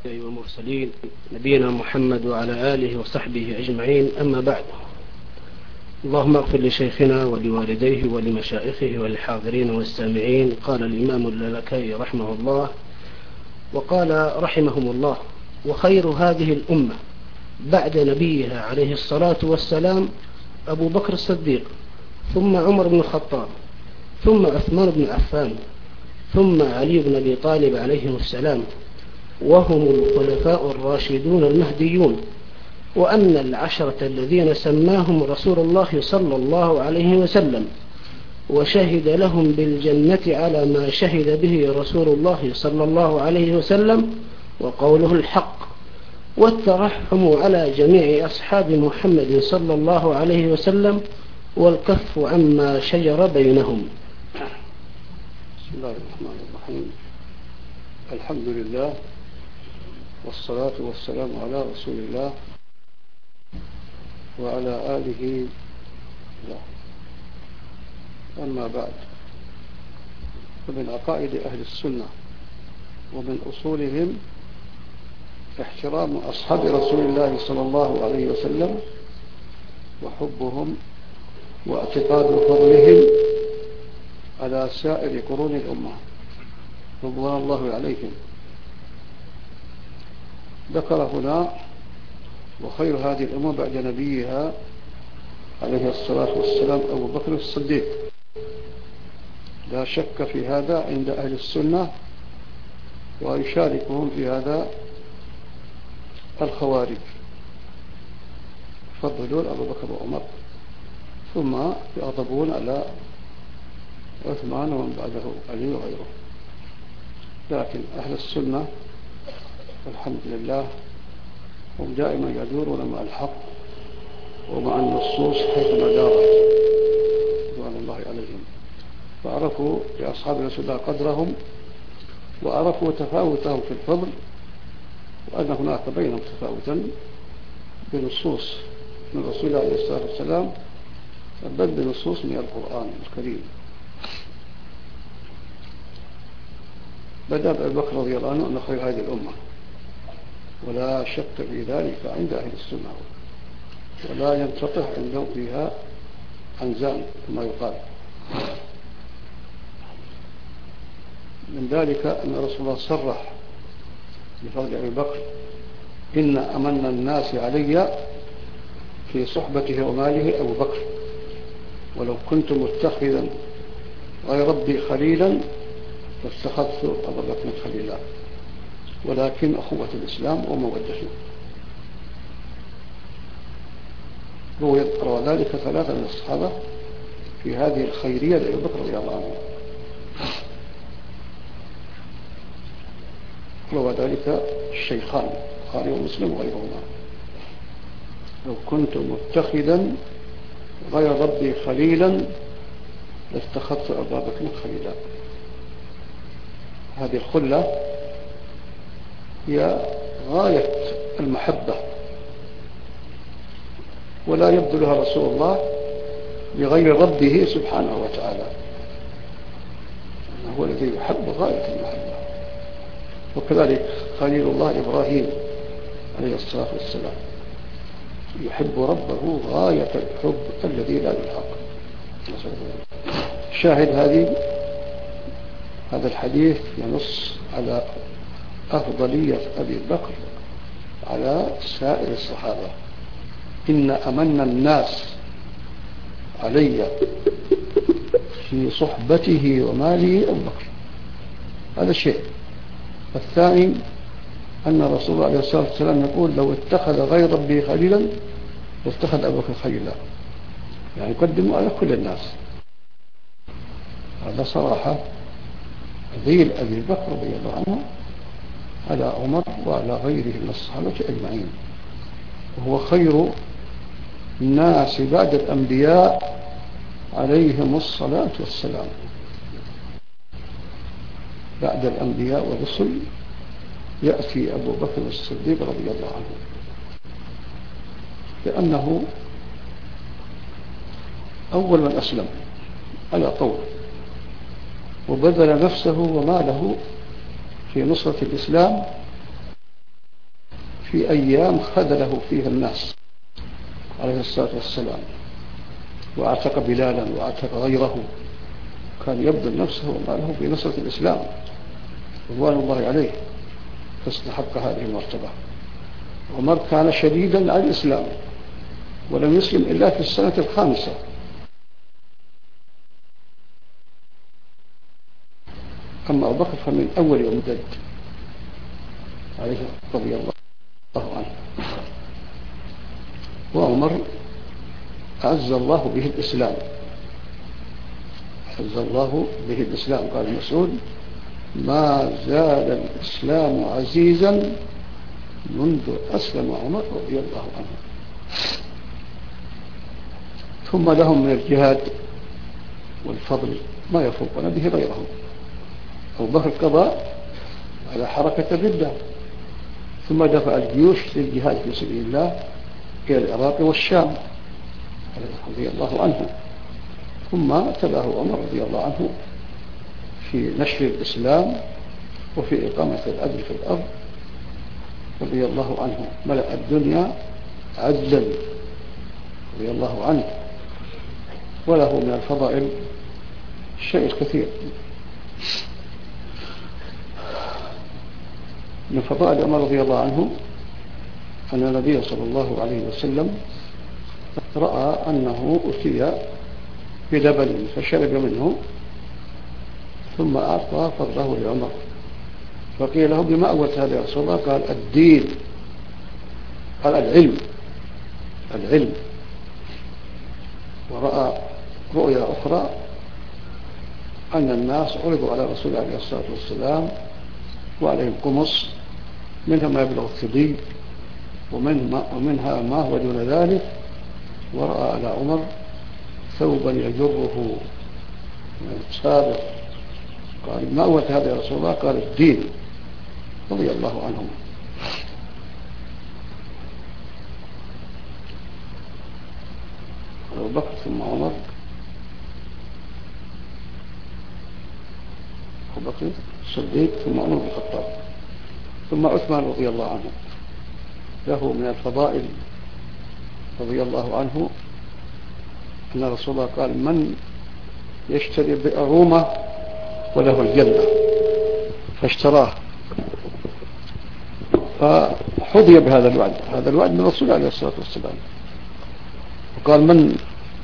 والمرسلين نبينا محمد وعلى آله وصحبه أجمعين، أما بعد. اللهم اغفر لشيخنا ولوالديه ولمشائخه وللحاضرين والسامعين. قال الإمام اللالكائي رحمه الله وقال رحمهم الله: وخير هذه الأمة بعد نبيها عليه الصلاة والسلام أبو بكر الصديق، ثم عمر بن الخطاب، ثم عثمان بن عفان، ثم علي بن أبي طالب عليهم السلام، وهم الخلفاء الراشدون المهديون. وأن العشرة الذين سماهم رسول الله صلى الله عليه وسلم وشهد لهم بالجنة على ما شهد به رسول الله صلى الله عليه وسلم وقوله الحق، والترحم على جميع أصحاب محمد صلى الله عليه وسلم والكف عما شجر بينهم. بسم الله الرحمن الرحيم. الحمد لله والصلاة والسلام على رسول الله وعلى آله. أما بعد، فمن عقائد أهل السنة ومن أصولهم احترام أصحاب رسول الله صلى الله عليه وسلم وحبهم واعتقاد فضلهم على سائر قرون الأمة رضوان الله عليهم. ذكر هنا: وخير هذه الأمة بعد نبيها عليه الصلاة والسلام أبو بكر الصديق. لا شك في هذا عند أهل السنة، ويشاركهم في هذا الخوارج، يفضلون أبو بكر وعمر، ثم يغضبون على عثمان ومن بعده علي وغيره. لكن أهل السنة الحمد لله هم دائما يدورون مع الحق ومع النصوص حيثما دارت رضوان الله عليهم، فعرفوا لأصحاب رسول الله قدرهم وعرفوا تفاوتهم في الفضل، وأن هناك بينهم تفاوتا بنصوص من رسول الله عليه الصلاة والسلام، بل بنصوص من القرآن الكريم. بدأ بأبي بكر رضي الله عنه أن خير هذه الأمة، ولا شك في ذلك عند أهل السنة، ولا ينتطح عندهم فيها أنزال كما يقال. من ذلك أن رسول الله صرح بفضل أبي بكر: إن أمن الناس علي في صحبته وماله أبو بكر، ولو كنت متخذا غير ربي خليلا فاتخذت أبا بكر خليلا، ولكن أخوة الإسلام ومودته. روى ذلك ثلاثة من الصحابة في هذه الخيرية لأبي بكر رضي الله عنه. روى ذلك الشيخان البخاري ومسلم وغيرهما: لو كنت متخذا غير ربي خليلا لاتخذت أبا بكر خليلا. هذه الخلة هي غاية المحبة، ولا يبذلها رسول الله لغير ربه سبحانه وتعالى، هو الذي يحب غاية المحبة. وكذلك خليل الله إبراهيم عليه الصلاة والسلام يحب ربه غاية الحب الذي لا يلحق. شاهد هذا الحديث ينص على أفضلية أبي بكر على سائر الصحابة. إن أمن الناس علي في صحبته وماله أبو بكر. هذا شيء. الثاني أن رسول الله عليه الصلاة والسلام يقول: لو اتخذ غير ربي خليلا لاتخذ أبو بكر خليلا، يعني يقدم على كل الناس. هذا صراحة ذيل أبي بكر رضي الله عنه على عمر وعلى غيره من الصحابة أجمعين، وهو خير الناس بعد الأنبياء عليهم الصلاة والسلام. بعد الأنبياء والرسل يأتي أبو بكر الصديق رضي الله عنه، لأنه أول من أسلم على طول، وبذل نفسه وماله في نصرة الإسلام في أيام خذله فيها الناس عليه الصلاة والسلام، وأعتق بلالا وأعتق غيره، كان يبذل نفسه وماله في نصرة الإسلام رضوان الله عليه، فاستحق هذه المرتبة. عمر كان شديدا على الإسلام ولم يسلم إلا في السنة الخامسة، أما أبو بكر فمن أول يوم ولد عليه رضي الله عنه. وعمر أعز الله به الإسلام، أعز الله به الإسلام. قال المسعود: ما زال الإسلام عزيزا منذ أسلم عمر رضي الله عنه. ثم لهم من الجهاد والفضل ما يفوقون به غيرهم. أبو بكر قضى على حركة الردة، ثم دفع الجيوش للجهاد في سبيل الله إلى العراق والشام رضي الله عنه. ثم تبعه عمر رضي الله عنه في نشر الإسلام وفي إقامة العدل في الأرض رضي الله عنه. ملأ الدنيا عدلا رضي الله عنه، وله من الفضائل شيء كثير. من فضائل عمر رضي الله عنه أن النبي صلى الله عليه وسلم رأى أنه أتي بلبن فشرب منه، ثم أعطى فضله لعمر، فقيل له: بما أولت هذا يا رسول الله؟ قال: الدين، قال: العلم. ورأى رؤيا أخرى أن الناس عرضوا على رسول الله عليه الصلاة والسلام وعليهم قمص، منها ما يبلغ الثدي ومنها ما هو دون ذلك، ورأى على عمر ثوبا يجره من السابق. قال: ما أولت هذا يا رسول الله؟ قال: الدين، رضي الله عنهم. أبو بكر ثم عمر، أبو بكر الصديق ثم عمر بن الخطاب ثم عثمان رضي الله عنه. له من الفضائل رضي الله عنه أن رسول الله قال: من يشتري بئر رومة وله الجنة، فاشتراه، فحظي بهذا الوعد. هذا الوعد من رسول الله عليه الصلاة والسلام. وقال: من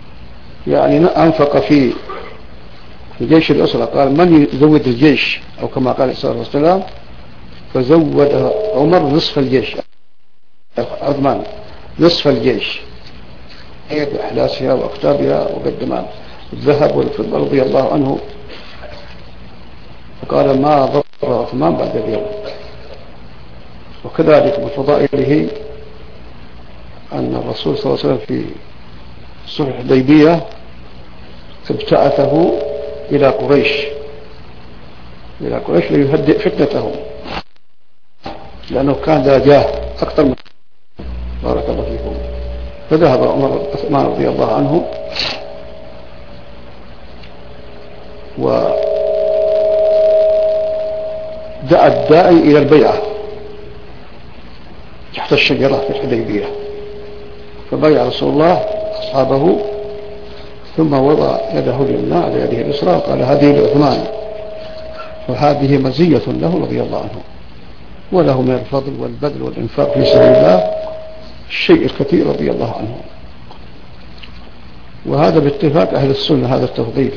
أنفق في جيش الأسرة، قال: من يزود الجيش، أو كما قال عليه الصلاة والسلام: فزود عمر نصف الجيش، عثمان نصف الجيش بأحلاسها وأكتابها وقدم الذهب والفضة رضي الله عنه. وقال: ما ضر عثمان بعد اليوم. وكذلك من فضائله أن الرسول صلى الله عليه وسلم في صلح الحديبية ابتعثه إلى قريش ليهدئ فتنتهم، لأنه كان ذا جاه أكثر من بارك الله فيكم. فذهب عثمان رضي الله عنه ودعا الداعي إلى البيعة تحت الشجرة في الحديبية، فبايع رسول الله أصحابه، ثم وضع يده اليمنى على يده اليسرى وقال: هذه لعثمان، وهذه مزية له رضي الله عنه. وله من الفضل والبذل والإنفاق في سبيل الله الشيء الكثير رضي الله عنه. وهذا باتفاق أهل السنة، هذا التفضيل.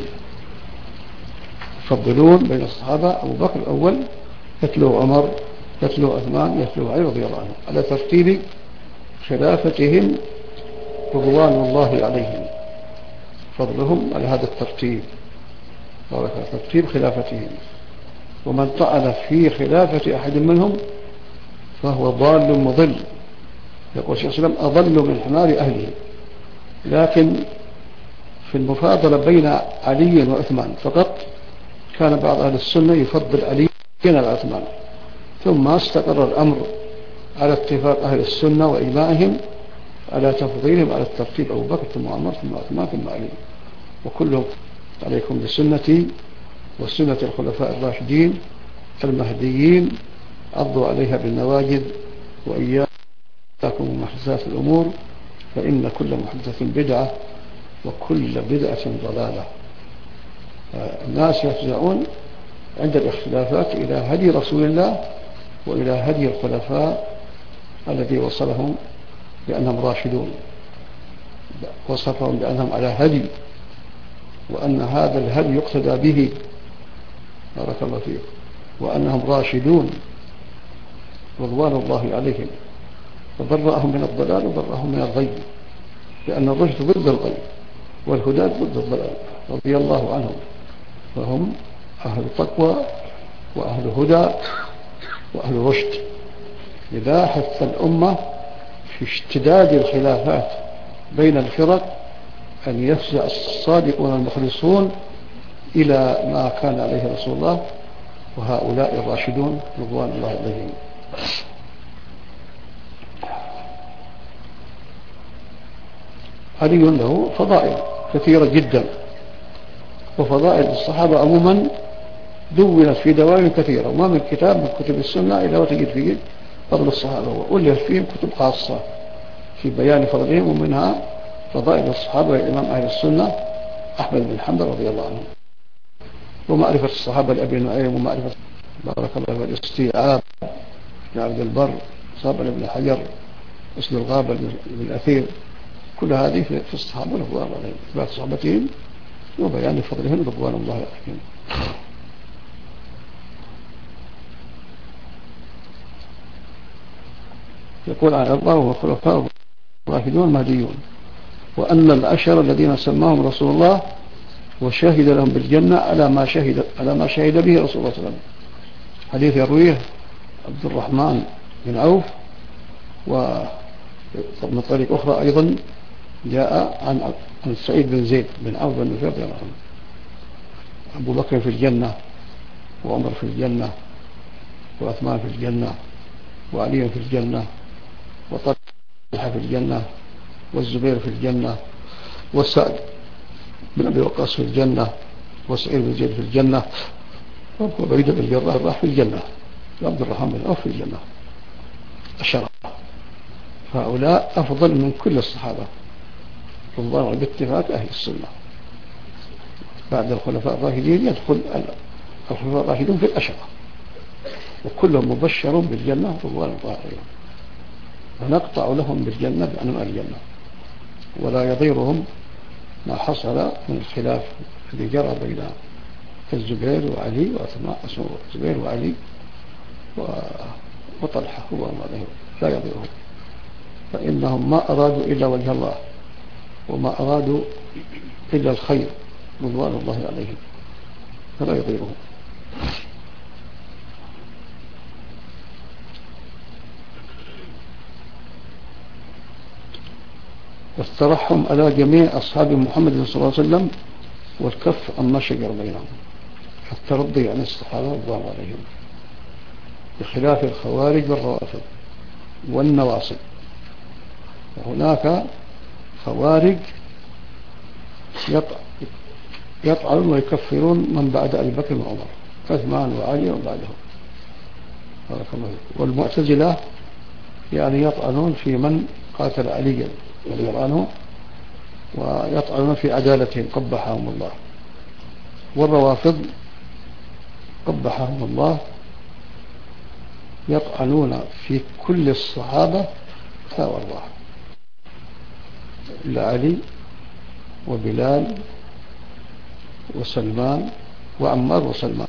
يفضلون بين الصحابة: أبو بكر الأول، يتلو عمر، يتلو عثمان، يتلو علي رضي الله عنه، على ترتيب خلافتهم رضوان الله عليهم. فضلهم على هذا الترتيب، ترتيب خلافتهم. ومن طعن في خلافة أحد منهم فهو ضال مضل. يقول الشيخ صلى الله عليه وسلم: أضل من حمار أهله. لكن في المفاضلة بين علي وعثمان فقط كان بعض أهل السنة يفضل علي على عثمان، ثم استقر الأمر على اتفاق أهل السنة وإجماعهم على تفضيلهم على الترتيب: أبو بكر ثم عمر ثم عثمان ثم علي. وكلهم عليكم بسنتي وسنة الخلفاء الراشدين المهديين، عضوا عليها بالنواجذ، وإياكم وإياكم محدثات الأمور فإن كل محدثة بدعة وكل بدعة ضلالة. الناس يفزعون عند الاختلافات إلى هدي رسول الله وإلى هدي الخلفاء الذي وصلهم بأنهم راشدون، وصفهم بأنهم على هدي، وأن هذا الهدي يقتدى به، بارك الله فيك، وأنهم راشدون رضوان الله عليهم، وبرأهم من الضلال وبرأهم من الغي، لأن الرشد ضد الغي والهدى ضد الضلال، رضي الله عنهم، فهم أهل تقوى وأهل هدى وأهل رشد. لذا حث الأمة في اشتداد الخلافات بين الفرق أن يفزع الصادقون المخلصون إلى ما كان عليه رسول الله وهؤلاء الراشدون رضوان الله عليهم. علي له فضائل كثيرة جدا، وفضائل الصحابة عموما دونت في دوائر كثيرة، وما من كتاب من كتب السنة إلا وتجد فيه فضل الصحابة، وألف فيهم كتب خاصة في بيان فضلهم، ومنها فضائل الصحابة للإمام أهل السنة أحمد بن حنبل رضي الله عنه، ومعرفة الصحابة لأبي نعيم، ومعرفة بارك الله في الاستيعاب لعبد البر، صابر بن حجر، أسد الغابة بالأثير، كل هذه في الصحابة رضوان الله عليهم، إثبات صحابتهم وبيان فضلهم رضوان الله عليهم. يقول على الله وخلفاء الراشدون المهديون، وأن العشر الذين سماهم رسول الله وشهد لهم بالجنة على ما شهد به رسول الله صلى الله عليه وسلم. حديث يرويه عبد الرحمن بن عوف، ومن طريق أخرى أيضا جاء عن سعيد بن زيد بن عوف بن نفير رضي الله عنه. أبو بكر في الجنة، وعمر في الجنة، وعثمان في الجنة، وعلي في الجنة، وطلحة في الجنة، والزبير في الجنة، وسعد بن أبي وقاص في الجنة، وسعيد بن زيد في الجنة، وعبيدة بن الجراح في الجنة، وعبد الرحمن بن عوف في الجنة. الشرع فهؤلاء أفضل من كل الصحابة رضوان باتفاق أهل السنة. بعد الخلفاء الراشدين يدخل الخلفاء الراشدون في الأشرة، وكلهم مبشر بالجنة رضوان الله عليهم، ونقطع لهم بالجنة بأنواع الجنة، ولا يضيرهم ما حصل من الخلاف الذي جرى بين الزبير وعلي وعثمان، الزبير وعلي وطلحة رضوان الله عليهم، لا يضيرهم، فإنهم ما أرادوا إلا وجه الله، وما أرادوا إلا الخير رضوان الله عليهم، فلا يضيرهم. والترحم على جميع أصحاب محمد صلى الله عليه وسلم، والكف عما شجر بينهم، الترضي عن الصحابة رضوان الله عليهم، بخلاف الخوارج والروافض والنواصب. وهناك خوارج يطعنون ويكفرون من بعد أبي بكر وعمر، عثمان وعلي وبعدهم، والمعتزلة يعني يطعنون في من قاتل عليا رضي الله عنه، ويطعنون في عدالتهم قبحهم الله. والروافض قبحهم الله يطعنون في كل الصحابة فوالله، إلا علي وبلال وسلمان وعمار وسلمان.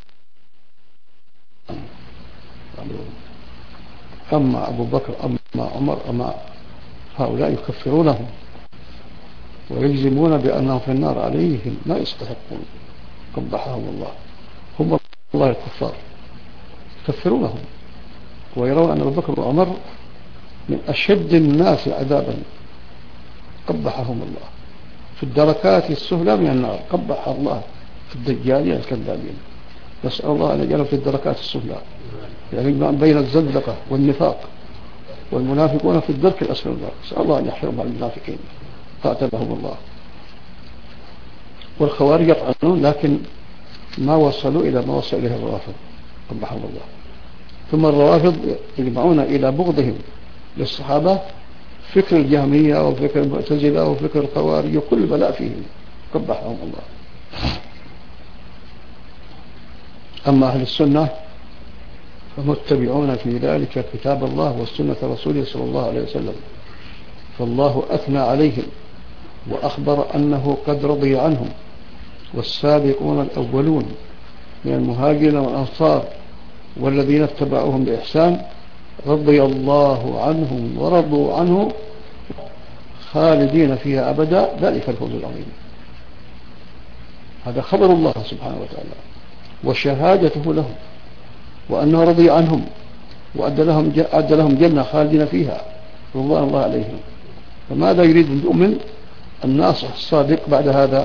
أما أبو بكر أما عمر أما هؤلاء يكفرونهم ويجزمون بأنهم في النار عليهم ما يستحقون، قبحهم الله، هم الله الكفار يكفرونهم، ويرون أن أبو بكر وعمر من أشد الناس عذابا، قبحهم الله في الدركات السفلى من النار، قبح الله في الدجالين الكذابين، نسأل الله أن يجعلهم في الدركات السفلى، يعني بين الزندقة والنفاق والمنافقون في الدرك الأسفل من النار، نسأل الله أن يحشرهم مع المنافقين قاتلهم الله. والخوارج يطعنون لكن ما وصلوا إلى ما وصل إليه الروافض قبحهم الله. ثم الروافض يجمعون إلى بغضهم للصحابة فكر الجهمية أو فكر المعتزلة أو فكر الخوارج وكل بلاء فيهم قبحهم الله. أما أهل السنة فمتبعون في ذلك كتاب الله والسنة رسوله صلى الله عليه وسلم، فالله أثنى عليهم وأخبر أنه قد رضي عنهم، والسابقون الأولون من المهاجرين والأنصار والذين اتبعوهم بإحسان رضي الله عنهم ورضوا عنه خالدين فيها أبدا، ذلك الفوز العظيم. هذا خبر الله سبحانه وتعالى وشهادته لهم، وأنه رضي عنهم وأدى لهم جنة خالدين فيها رضوان الله عليهم. فماذا يريد المؤمن الناصح الصادق بعد هذا؟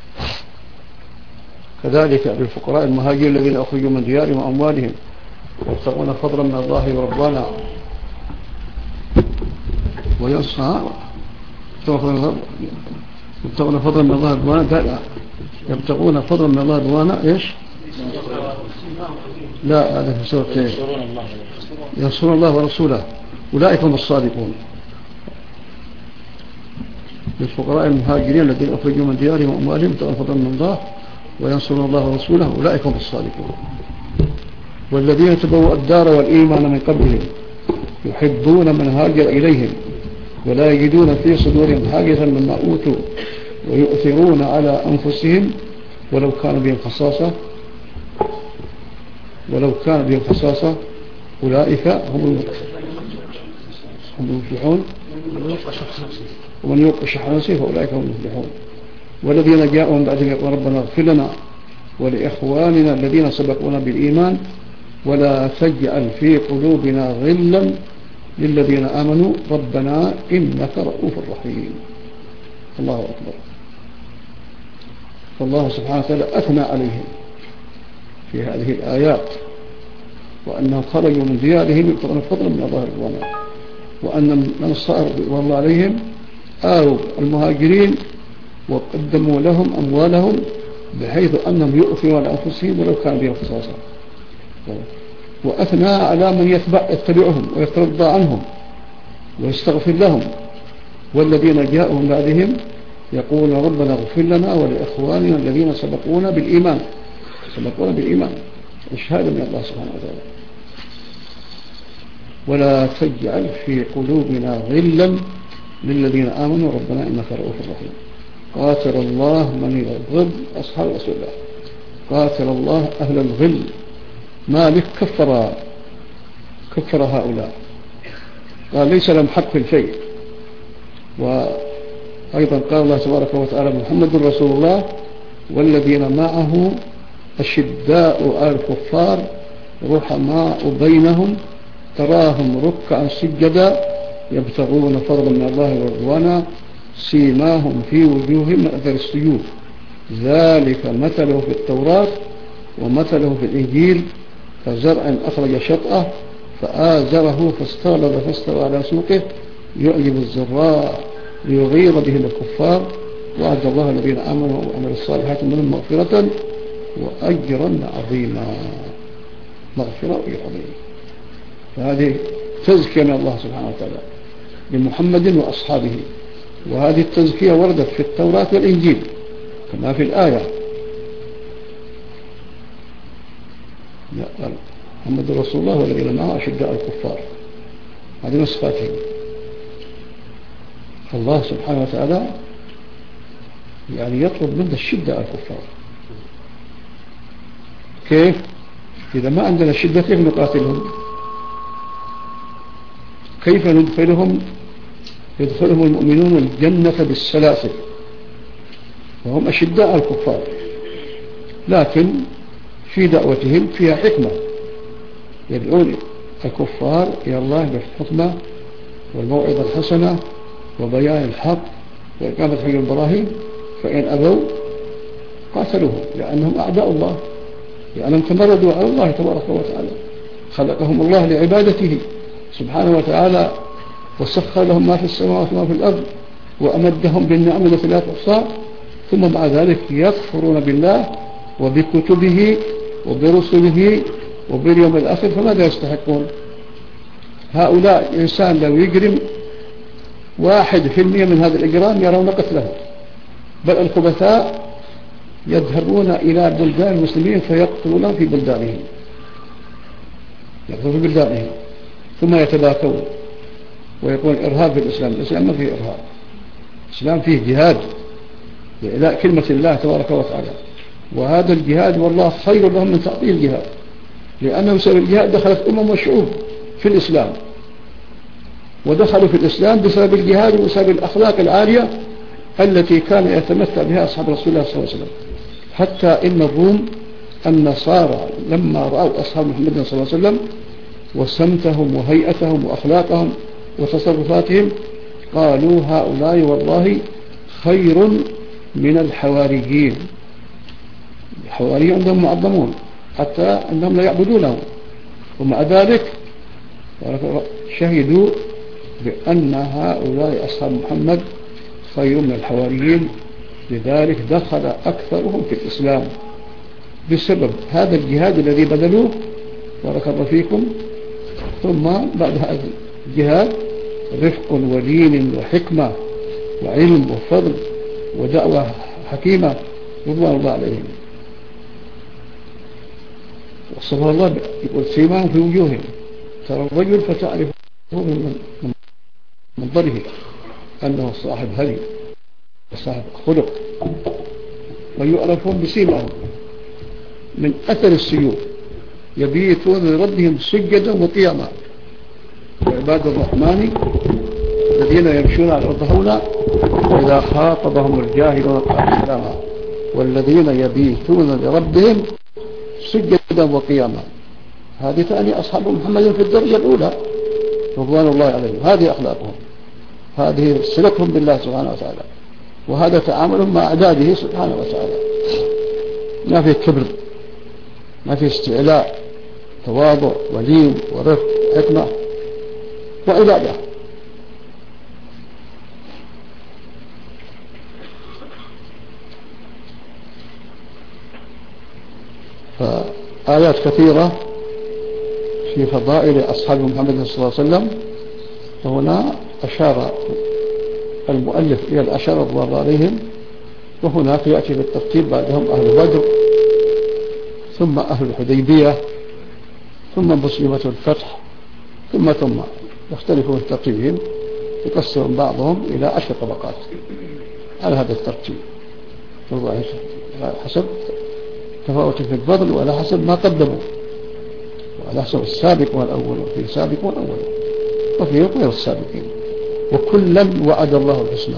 كذلك للفقراء المهاجرين الذين أخرجوا من ديارهم وأموالهم يبتغون فضلا من الله ورضوانا يبتغون فضلا من الله ورضوانا يبتغون فضلا من الله ورضوانا إيش؟ لا، هذا في سورة ينصرون الله ورسوله أولئك هم الصادقون. للفقراء المهاجرين الذين أخرجوا من ديارهم وأموالهم يبتغون فضلا من الله وينصرون الله ورسوله أولئك هم الصادقون. والذين تبوأوا الدار والإيمان من قبلهم يحبون من هاجر إليهم ولا يجدون في صدورهم حاجة مما أوتوا ويؤثرون على أنفسهم ولو كان بهم خصاصة أولئك هم المفلحون، ومن يوق شح نفسه فأولئك هم المفلحون. والذين جاءوا من بعدهم يقولون ربنا اغفر لنا ولإخواننا الذين سبقونا بالإيمان ولا تجعل في قلوبنا غلا للذين آمنوا ربنا إنك رؤوف رحيم. الله أكبر. فالله سبحانه وتعالى أثنى عليهم في هذه الآيات، وأنهم خرجوا من ديارهم يبتغون فضلا من الله رضوانا، وأن من صار والله عليهم آووا المهاجرين وقدموا لهم أموالهم بحيث أنهم يؤثرون على أنفسهم ولو كان بهم خصاصة. وأثنى على من يتبعهم ويترضى عنهم ويستغفر لهم. والذين جاءوا من بعدهم يقول ربنا اغفر لنا ولإخواننا الذين سبقونا بالإيمان الشهادة من الله سبحانه وتعالى. ولا تجعل في قلوبنا غلا للذين آمنوا ربنا إنك رؤوف رحيم. قاتل الله من يغضب أصحاب رسول الله، قاتل الله أهل الغل. مالك كفر هؤلاء، قال ليس لهم حق في الشيء. وأيضا قال الله تبارك وتعالى محمد رسول الله والذين معه أشداء على الكفار رحماء بينهم تراهم ركعا سجدا يبتغون فضلا من الله ورضوانا سيماهم في وجوههم من أثر السجود ذلك مثله في التوراة ومثله في الإنجيل كزرع أخرج شطأه فآزره فاستغلظ فاستوى على سوقه يعجب الزراع ليغيظ به الكفار وعد الله الذين آمنوا وعملوا الصالحات منهم مغفرة وأجرا عظيما. مغفرة وأجر عظيم. فهذه تزكية من الله سبحانه وتعالى لمحمد وأصحابه، وهذه التزكية وردت في التوراة والإنجيل كما في الآية محمد رسول الله والذين معه أشداء الكفار، هذه نصفاتهم. الله سبحانه وتعالى يعني يطلب منا الشدة على الكفار. كيف؟ إذا ما عندنا الشدة كيف نقاتلهم؟ كيف يدخلهم المؤمنون الجنة بالسلاسل وهم أشداء الكفار، لكن في دعوتهم فيها حكمة، يدعون الكفار إلى الله بالحكمة والموعظة الحسنة وبيان الحق وإقامة حجج البراهين، فإن أبوا قاتلوهم لأنهم أعداء الله، لأنهم تمردوا على الله تبارك وتعالى. خلقهم الله لعبادته سبحانه وتعالى وسخر لهم ما في السماوات وما في الأرض وأمدهم بالنعم التي لا تحصى، ثم مع ذلك يكفرون بالله وبكتبه وبرسله وباليوم الآخر، فماذا يستحقون؟ هؤلاء إنسان لو يجرم 1% من هذا الإجرام يرون قتله، بل الخبثاء يذهبون إلى بلدان المسلمين فيقتلون في بلدانهم، ثم يتباكون ويقول إرهاب في الإسلام. الإسلام ما فيه إرهاب، الإسلام فيه جهاد لإعلاء كلمة الله تبارك وتعالى، وهذا الجهاد والله خير لهم من تعطيل الجهاد، لأنه بسبب الجهاد دخلت وشعوب في الإسلام، ودخلوا في الإسلام بسبب الجهاد وبسبب الأخلاق العالية التي كان يتمتع بها أصحاب رسول الله صلى الله عليه وسلم. حتى إن الروم النصارى لما رأوا أصحاب محمد صلى الله عليه وسلم وسمتهم وهيئتهم وأخلاقهم وتصرفاتهم قالوا هؤلاء والله خير من الحواريين. الحواريين عندهم معظمون حتى أنهم لا يعبدونهم، ومع ذلك شهدوا بأن هؤلاء أصحاب محمد خير من الحواريين، لذلك دخل أكثرهم في الإسلام بسبب هذا الجهاد الذي بذلوه بارك الله فيكم. ثم بعد هذا الجهاد رفق ولين وحكمة وعلم وفضل ودعوة حكيمة رضوان الله عليهم. وصفه الله يقول سيماهم في وجوههم، ترى الرجل فتعرفه من منظره أنه صاحب هدي وصاحب خلق، ويعرفون بسيماهم من أثر السيوف، يبيتون لربهم سجدا وقياما. وعباد الرحمن الذين يمشون على الأرض هونا وإذا خاطبهم الجاهلون قالوا سلاما، والذين يبيتون لربهم سجدا وقياما. هذه تعني أصحاب محمد في الدرجة الأولى رضوان الله عليهم، هذه أخلاقهم، هذه صلتهم بالله سبحانه وتعالى، وهذا تعاملهم مع أعداده سبحانه وتعالى. ما في كبر، ما في استعلاء، تواضع ولين ورفق حكمة وعبادة. فآيات كثيرة في فضائل أصحاب محمد صلى الله عليه وسلم، وهنا أشار المؤلف إلى العشرة رضوان الله عليهم، وهناك يأتي بالترتيب بعدهم أهل بدر، ثم أهل الحديبية، ثم مسلمة الفتح، ثم يختلفون ترتيبهم، يقسم بعضهم إلى 10 طبقات على هذا الترتيب حسب تفاوت في الفضل وعلى حسب ما قدموا، وعلى حسب السابق والأول، وفي سابق والأول وفي غير السابقين، وكلا وعد الله الحسنى.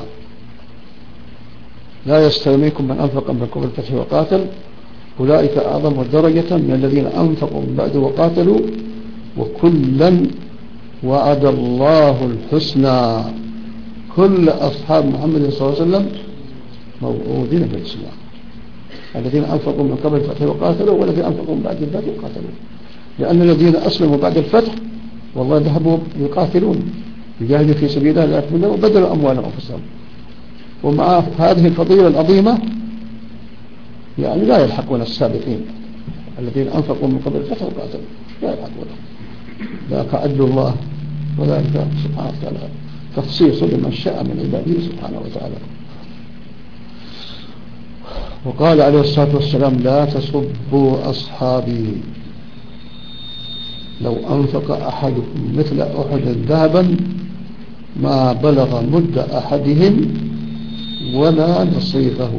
لا يستوي منكم من أنفق من قبل الفتح وقاتل أولئك أعظم درجة من الذين أنفقوا من بعد وقاتلوا وكلا وعد الله الحسنى. كل أصحاب محمد صلى الله عليه وسلم موعودين بالإسلام، الذين أنفقوا من قبل الفتح وقاتلوا والذين أنفقوا من بعد الفتح وقاتلوا، لأن الذين أسلموا بعد الفتح والله ذهبوا يقاتلون يجاهدوا في سبيل الله وبذلوا أموالهم وأنفسهم. ومع هذه الفضيلة العظيمة يعني لا يلحقون السابقين الذين أنفقوا من قبل الفتح وقاتلوا، لا يلحقونهم. ذاك عدل الله، وذلك سبحانه وتعالى تخصيص لمن شاء من عباده سبحانه وتعالى. وقال عليه الصلاة والسلام لا تسبوا أصحابي، لو أنفق أحدكم مثل أحد ذهبا ما بلغ مد أحدهم ولا نصيفه.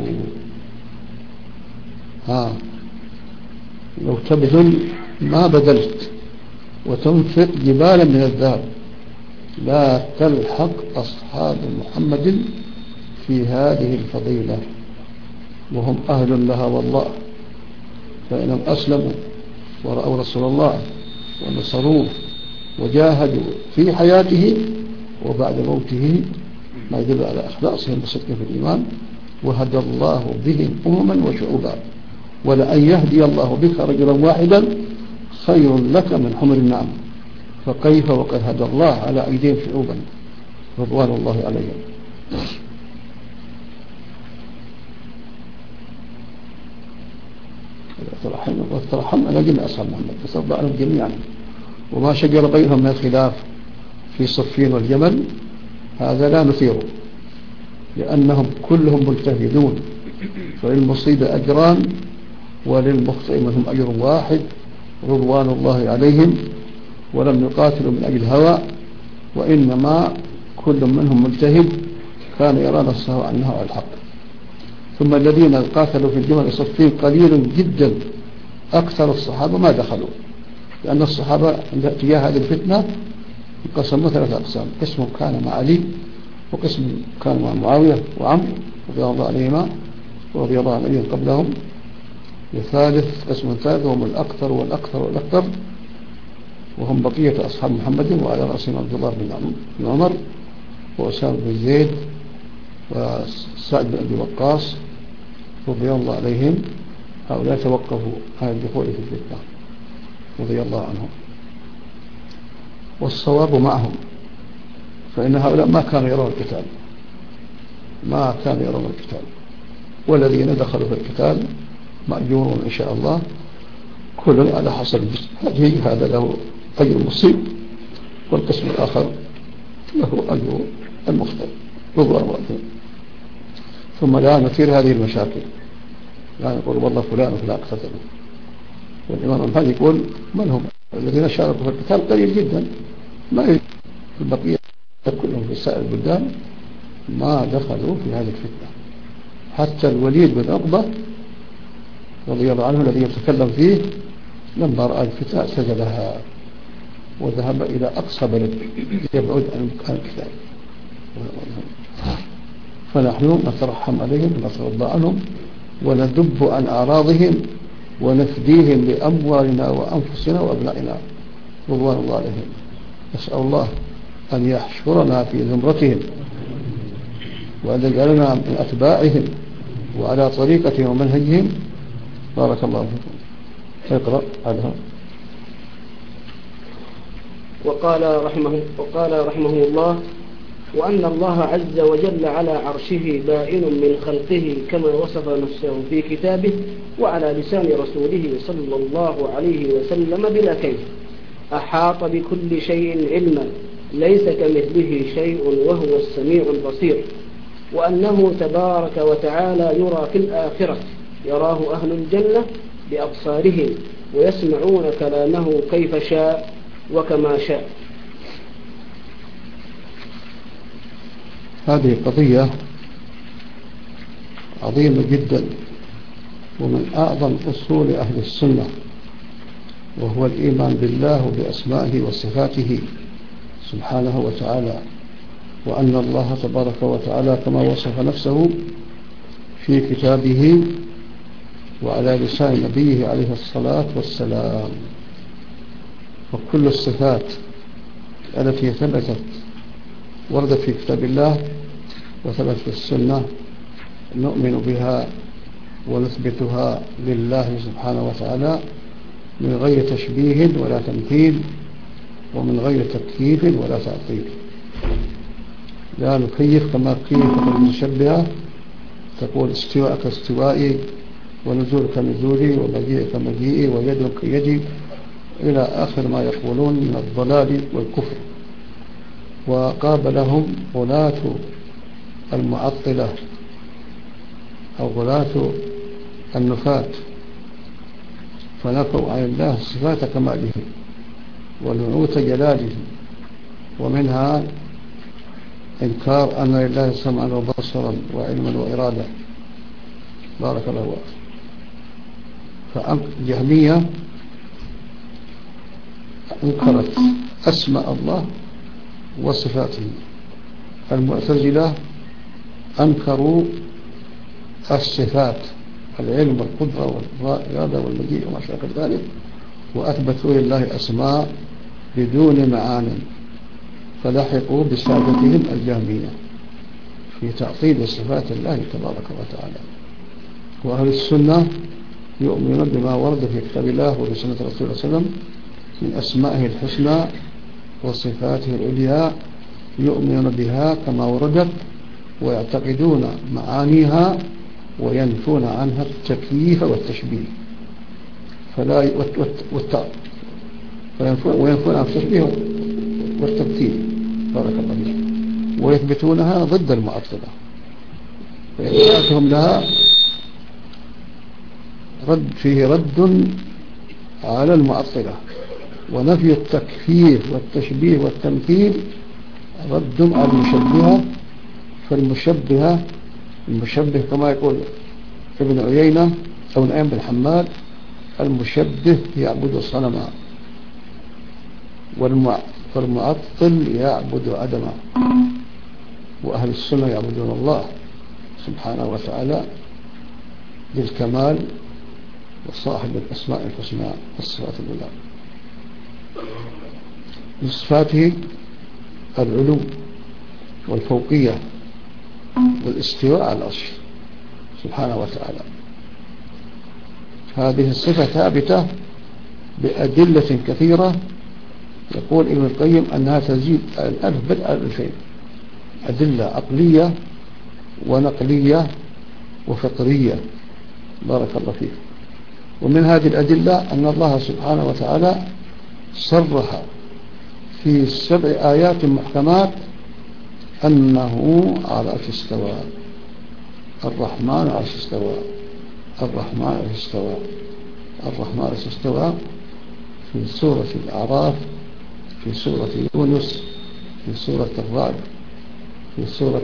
لو تبذل ما بذلت وتنفق جبالا من الذهب لا تلحق أصحاب محمد في هذه الفضيلة، وهم أهل لها والله. فإنهم أسلموا ورأوا رسول الله ونصروه وجاهدوا في حياته وبعد موته، ما يدل على إخلاصهم بصدق في الإيمان. وهدى الله بهم أمما وشعوبا، ولأن يهدي الله بك رجلا واحدا خير لك من حمر النعم، فكيف وقد هدى الله على أيديهم شعوبا رضوان الله عليهم. والترحم على جميع أصحاب محمد تصدى عنهم جميعا، وما شجر بينهم من الخلاف في صفين والجمل هذا لا نثيره، لأنهم كلهم مجتهدون، فللمصيب أجران وللمخطئ منهم أجر واحد رضوان الله عليهم، ولم يقاتلوا من أجل هوى، وإنما كل منهم مجتهد كان يرى نفسه عنه على الحق. ثم الذين قاتلوا في الجمل صفين قليل جدا، أكثر الصحابة ما دخلوا، لأن الصحابة تجاه هذه الفتنة انقسموا 3 أقسام: قسم كان مع علي، وقسم كان مع معاوية وعمرو رضي الله عنهما ورضي الله عن علي قبلهم، وثالث قسم ثالث هم الأكثر والأكثر والأكثر، وهم بقية أصحاب محمد، وعلى رأسهم عبد الله بن عمر وأسامة بن زيد وسعد بن أبي وقاص رضي الله عليهم. هؤلاء توقفوا عن الدخول في الفتنة رضي الله عنهم، والصواب معهم، فإن هؤلاء ما كانوا يرون القتال، ما كانوا يرون القتال، والذين دخلوا في القتال مأجورون إن شاء الله، كل على حسب هذه، هذا له أجر المصيب، والقسم الآخر له أجر المخطئ رضوان الله. ثم لا نثير هذه المشاكل، لا نقول والله فلان وفلان اقتتلوا، والإمام الحاج يقول من هم الذين شاركوا في القتال؟ قليل جدا، ما في البقية كلهم في سائر البلدان ما دخلوا في هذه الفتنة. حتى الوليد بن عقبة رضي الله عنه الذي يتكلم فيه لما رأى الفتنة سجلها وذهب إلى أقصى بلد يبعد عن القتال. فنحن نترحم عليهم ونترضى عنهم وندب عن أعراضهم ونفديهم بأموالنا وأنفسنا وأبنائنا رضوان الله عليهم. نسأل الله أن يحشرنا في زمرتهم وأن يجعلنا من أتباعهم وعلى طريقتهم ومنهجهم. بارك الله فيكم. اقرأ عنها. وقال رحمه الله: وأن الله عز وجل على عرشه بائن من خلقه كما وصف نفسه في كتابه وعلى لسان رسوله صلى الله عليه وسلم بلا كيف، أحاط بكل شيء علما، ليس كمثله شيء وهو السميع البصير، وأنه تبارك وتعالى يرى في الآخرة، يراه أهل الجنة بأبصارهم ويسمعون كلامه كيف شاء وكما شاء. هذه قضية عظيمة جدا، ومن أعظم أصول أهل السنة، وهو الإيمان بالله وبأسمائه وصفاته سبحانه وتعالى، وأن الله تبارك وتعالى كما وصف نفسه في كتابه وعلى لسان نبيه عليه الصلاة والسلام. وكل الصفات التي ثبتت وردت في كتاب الله وثبت في السنة نؤمن بها ونثبتها لله سبحانه وتعالى من غير تشبيه ولا تمثيل، ومن غير تكييف ولا تعطيل. لا نكيف كما كيفت المتشبهة، تقول استواء كاستوائي، ونزول كنزولي، ومجيء كمجيئي، ويد كيدي، إلى آخر ما يقولون من الضلال والكفر. وقابلهم غلاة المعطلة أو غلاة النفاة، فنفوا عن الله صفات كماله ونعوت جلاله، ومنها إنكار أن لله سمعا وبصرا وعلما وإرادة. بارك الله فيك. فالجهمية أنكرت أسماء الله وصفاته، المعتزلة أنكروا الصفات، العلم والقدرة والإرادة والمجيء وما شابه ذلك، وأثبتوا لله أسماء بدون معان، فلحقوا بسادتهم الجهمية في تعطيل صفات الله تبارك وتعالى. وأهل السنة يؤمنون بما ورد في كتاب الله وبسنة رسول الله صلى الله عليه وسلم من أسمائه الحسنى وصفاته العليا، يؤمنون بها كما وردت ويعتقدون معانيها وينفون عنها التكييف والتشبيه، وينفون عن التشبيه والتمثيل. بارك الله فيك. ويثبتونها ضد المعطلة، فإثباتهم لها فيه رد على المعطلة، ونفي التكفير والتشبيه والتمثيل رد على المشبهة. المشبه كما يقول ابن عيينة أو نعيم بن حماد: المشبه يعبد صنما، والمعطل يعبد عدما، وأهل السنة يعبدون الله سبحانه وتعالى بالكمال وصاحب الأسماء الحسنى والصفات العلى. من صفاته العلو والفوقية والاستواء على العرش سبحانه وتعالى. هذه الصفة ثابتة بأدلة كثيرة، يقول ابن القيم أنها تزيد الألف بدء الألفين، أدلة عقلية ونقلية وفطرية. بارك الله فيك. ومن هذه الأدلة أن الله سبحانه وتعالى صرح في 7 آيات محكمات أنه على العرش استوى. الرحمن على العرش استوى، الرحمن على العرش استوى، الرحمن على العرش استوى، في سورة الأعراف، في سورة يونس، في سورة الرعد، في سورة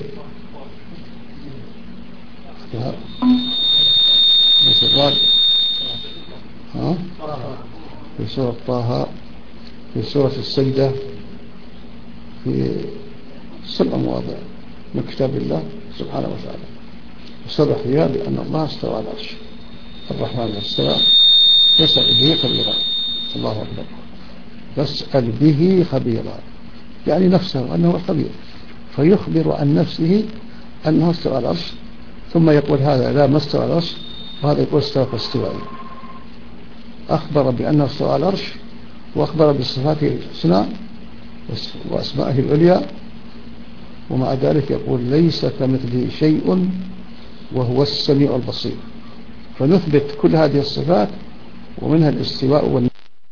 في سورة طه، في سورة السجدة، في 7 مواضع من كتاب الله سبحانه وتعالى، وصرح فيها بأن الله استوى على العرش. الرحمن استوى، يسأل به خبيرا. الله أكبر. يسأل به خبيرا، يعني نفسه أنه الخبير، فيخبر عن نفسه أنه استوى على العرش، ثم يقول هذا لا ما استوى على العرش، وهذا يقول استوى فاستوى. أخبر بأنه استوى على العرش، وأخبر بصفاته الحسنى وأسمائه العليا، ومع ذلك يقول ليس كمثله شيء وهو السميع البصير. فنثبت كل هذه الصفات، ومنها الاستواء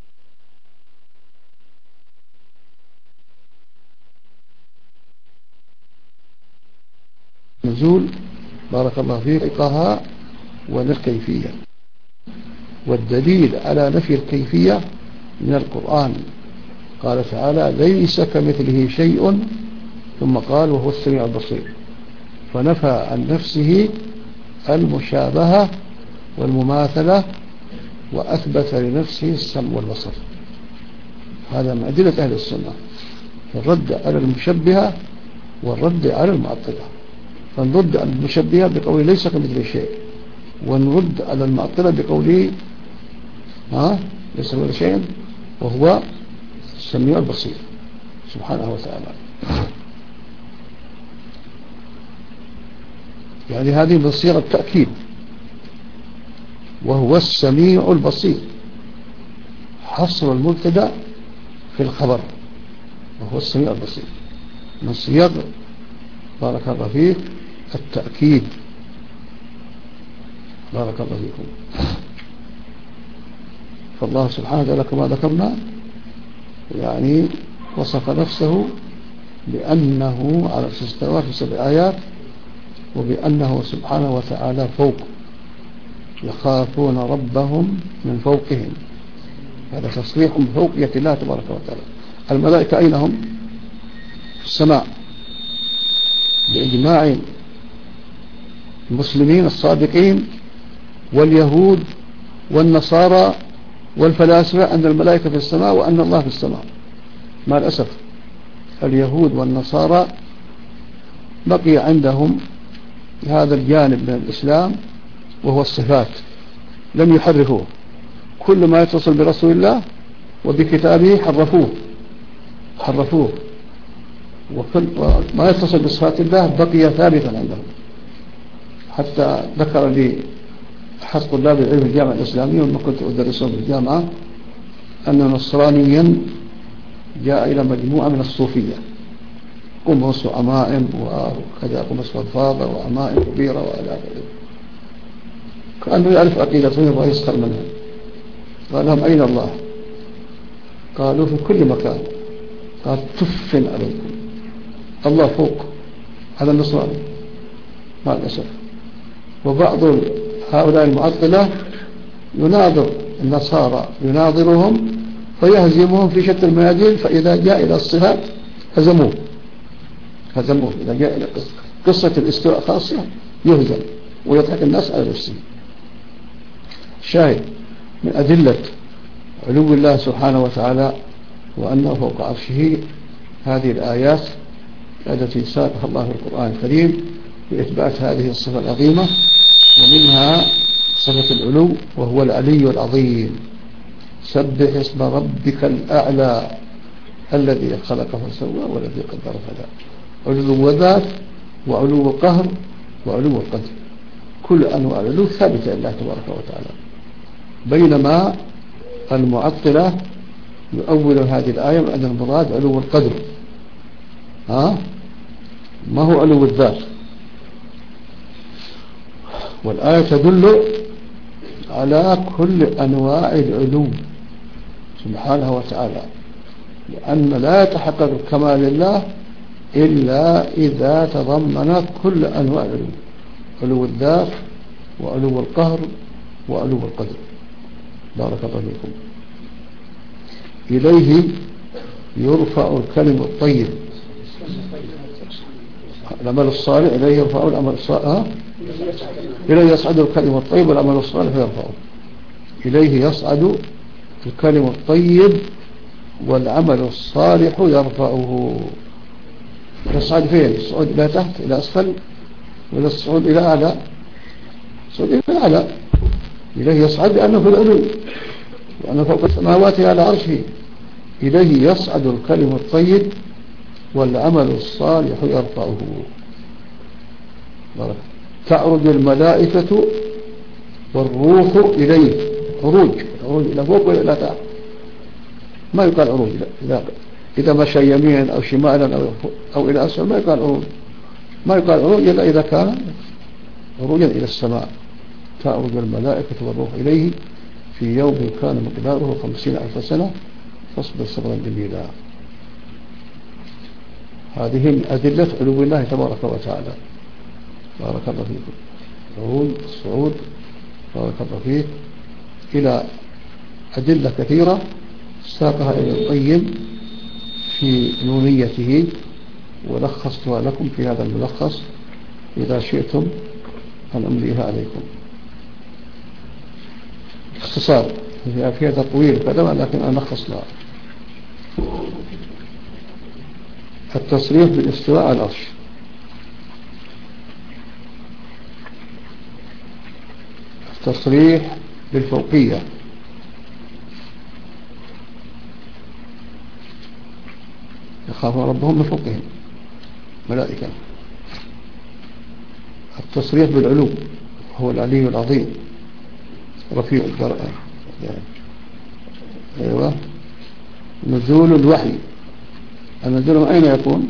والنزول. بارك الله فيك. إقاها والكيفية، والدليل على نفي الكيفية من القرآن. قال تعالى ليس كمثله شيء، ثم قال وهو السميع البصير، فنفى عن نفسه المشابهة والمماثلة، وأثبت لنفسه السمع والبصر. هذا من أدلة أهل السنة، الرد على المشبهة والرد على المعطلة. فنرد على المشبهة بقوله ليس كمثله شيء، ونرد على المعطلة بقوله ليس كمثله شيء وهو السميع البصير سبحانه وتعالى. يعني هذه من صيغ التأكيد، وهو السميع البصير حصر المبتدا في الخبر، وهو السميع البصير من صيغ بارك الله فيك التأكيد. بارك الله فيكم. فالله سبحانه وتعالى كما ذكرنا يعني وصف نفسه بأنه على استوى في 7 آيات، وبأنه سبحانه وتعالى فوق، يخافون ربهم من فوقهم. هذا تصريح بفوقية الله تبارك وتعالى. الملائكة أين هم؟ في السماء، بإجماع المسلمين الصادقين واليهود والنصارى والفلاسفة أن الملائكة في السماء وأن الله في السماء. مع الأسف اليهود والنصارى بقي عندهم هذا الجانب من الإسلام، وهو الصفات، لم يحرفوه. كل ما يتصل برسول الله وبكتابه حرفوه، وكل ما يتصل بصفات الله بقي ثابتا عندهم. حتى ذكر لي أحد طلاب العلم في الجامعة الإسلامية وما كنت أدرسهم في الجامعة أن نصرانيا جاء إلى مجموعة من الصوفية، قمص وعمائم وكذا، قمص فضفاضة وعمائم كبيرة وإلى آخره، كأنه يعرف عقيدتهم ويبغى يسخر منها. قال لهم أين الله؟ قالوا في كل مكان. قال تف عليكم، الله فوق، هذا النصراني مع الأسف. وبعض هؤلاء المعطلة يناظر النصارى، يناظرهم فيهزمهم في شتى الميادين، فإذا جاء إلى الصفات هزموه. إذا جاء إلى قصة الاستواء خاصة يهزم ويضحك الناس على نفسه. شاهد من أدلة علو الله سبحانه وتعالى وأنه فوق عرشه هذه الآيات التي ساقها الله في القرآن الكريم بإثبات هذه الصفة العظيمة، ومنها صفة العلو وهو العلي العظيم. سبح اسم ربك الأعلى الذي خلق فسوى والذي قدر فهدى. علو ذات وعلو قهر وعلو القدر، كل أنواع العلو ثابتة لله تبارك وتعالى. بينما المعطلة يؤول هذه الآية بأن المراد علو القدر، ما هو علو الذات. والآية تدل على كل أنواع العلو سبحانه وتعالى، لأن لا يتحقق كمال الله إلا إذا تضمن كل أنواع العلو، علو الذات وعلو القهر وعلو القدر. بارك الله فيكم. إليه يرفع الكلم الطيب، العمل الصالح إليه يرفع العمل الصالح، إليه يصعد الكلم الطيب والعمل الصالح يرفعه. إليه يصعد الكلم الطيب والعمل الصالح يرفعه. يصعد فين؟ الصعود إلى تحت إلى أسفل ولا الصعود إلى أعلى؟ الصعود إلى أعلى. إليه يصعد لأنه في العلو، لأنه فوق السماوات على عرشه. إليه يصعد الكلم الطيب والعمل الصالح يرفعه. تعرج الملائكة والروح إليه. عروج إلى فوق ولا إلى تحت؟ ما يقال عروج. إذا مشى يمينا أو شمالا أو إلى أسفل ما يقال عروج. ما يقال عروج إلا إذا كان عروجا إلى السماء. تعرج الملائكة والروح إليه في يوم كان مقداره 50,000 سنة فاصبر صبرا جميلا. هذه من أدلة علو الله تبارك وتعالى. بارك الله فيكم. الصعود بارك الله فيك إلى أدلة كثيرة ساقها ابن القيم في نونيته ولخصتها لكم في هذا الملخص إذا شئتم أن أمليها عليكم. اختصار فيها تطويل كذا، لكن أنا ألخص لها. التصريح بالاستواء على العرش. التصريح بالفوقية. يخافون ربهم من فوقهم ملائكة. التصريح بالعلو هو العلي العظيم رفيع الدرجة. أيوة. نزول الوحي. النزول من أين يكون؟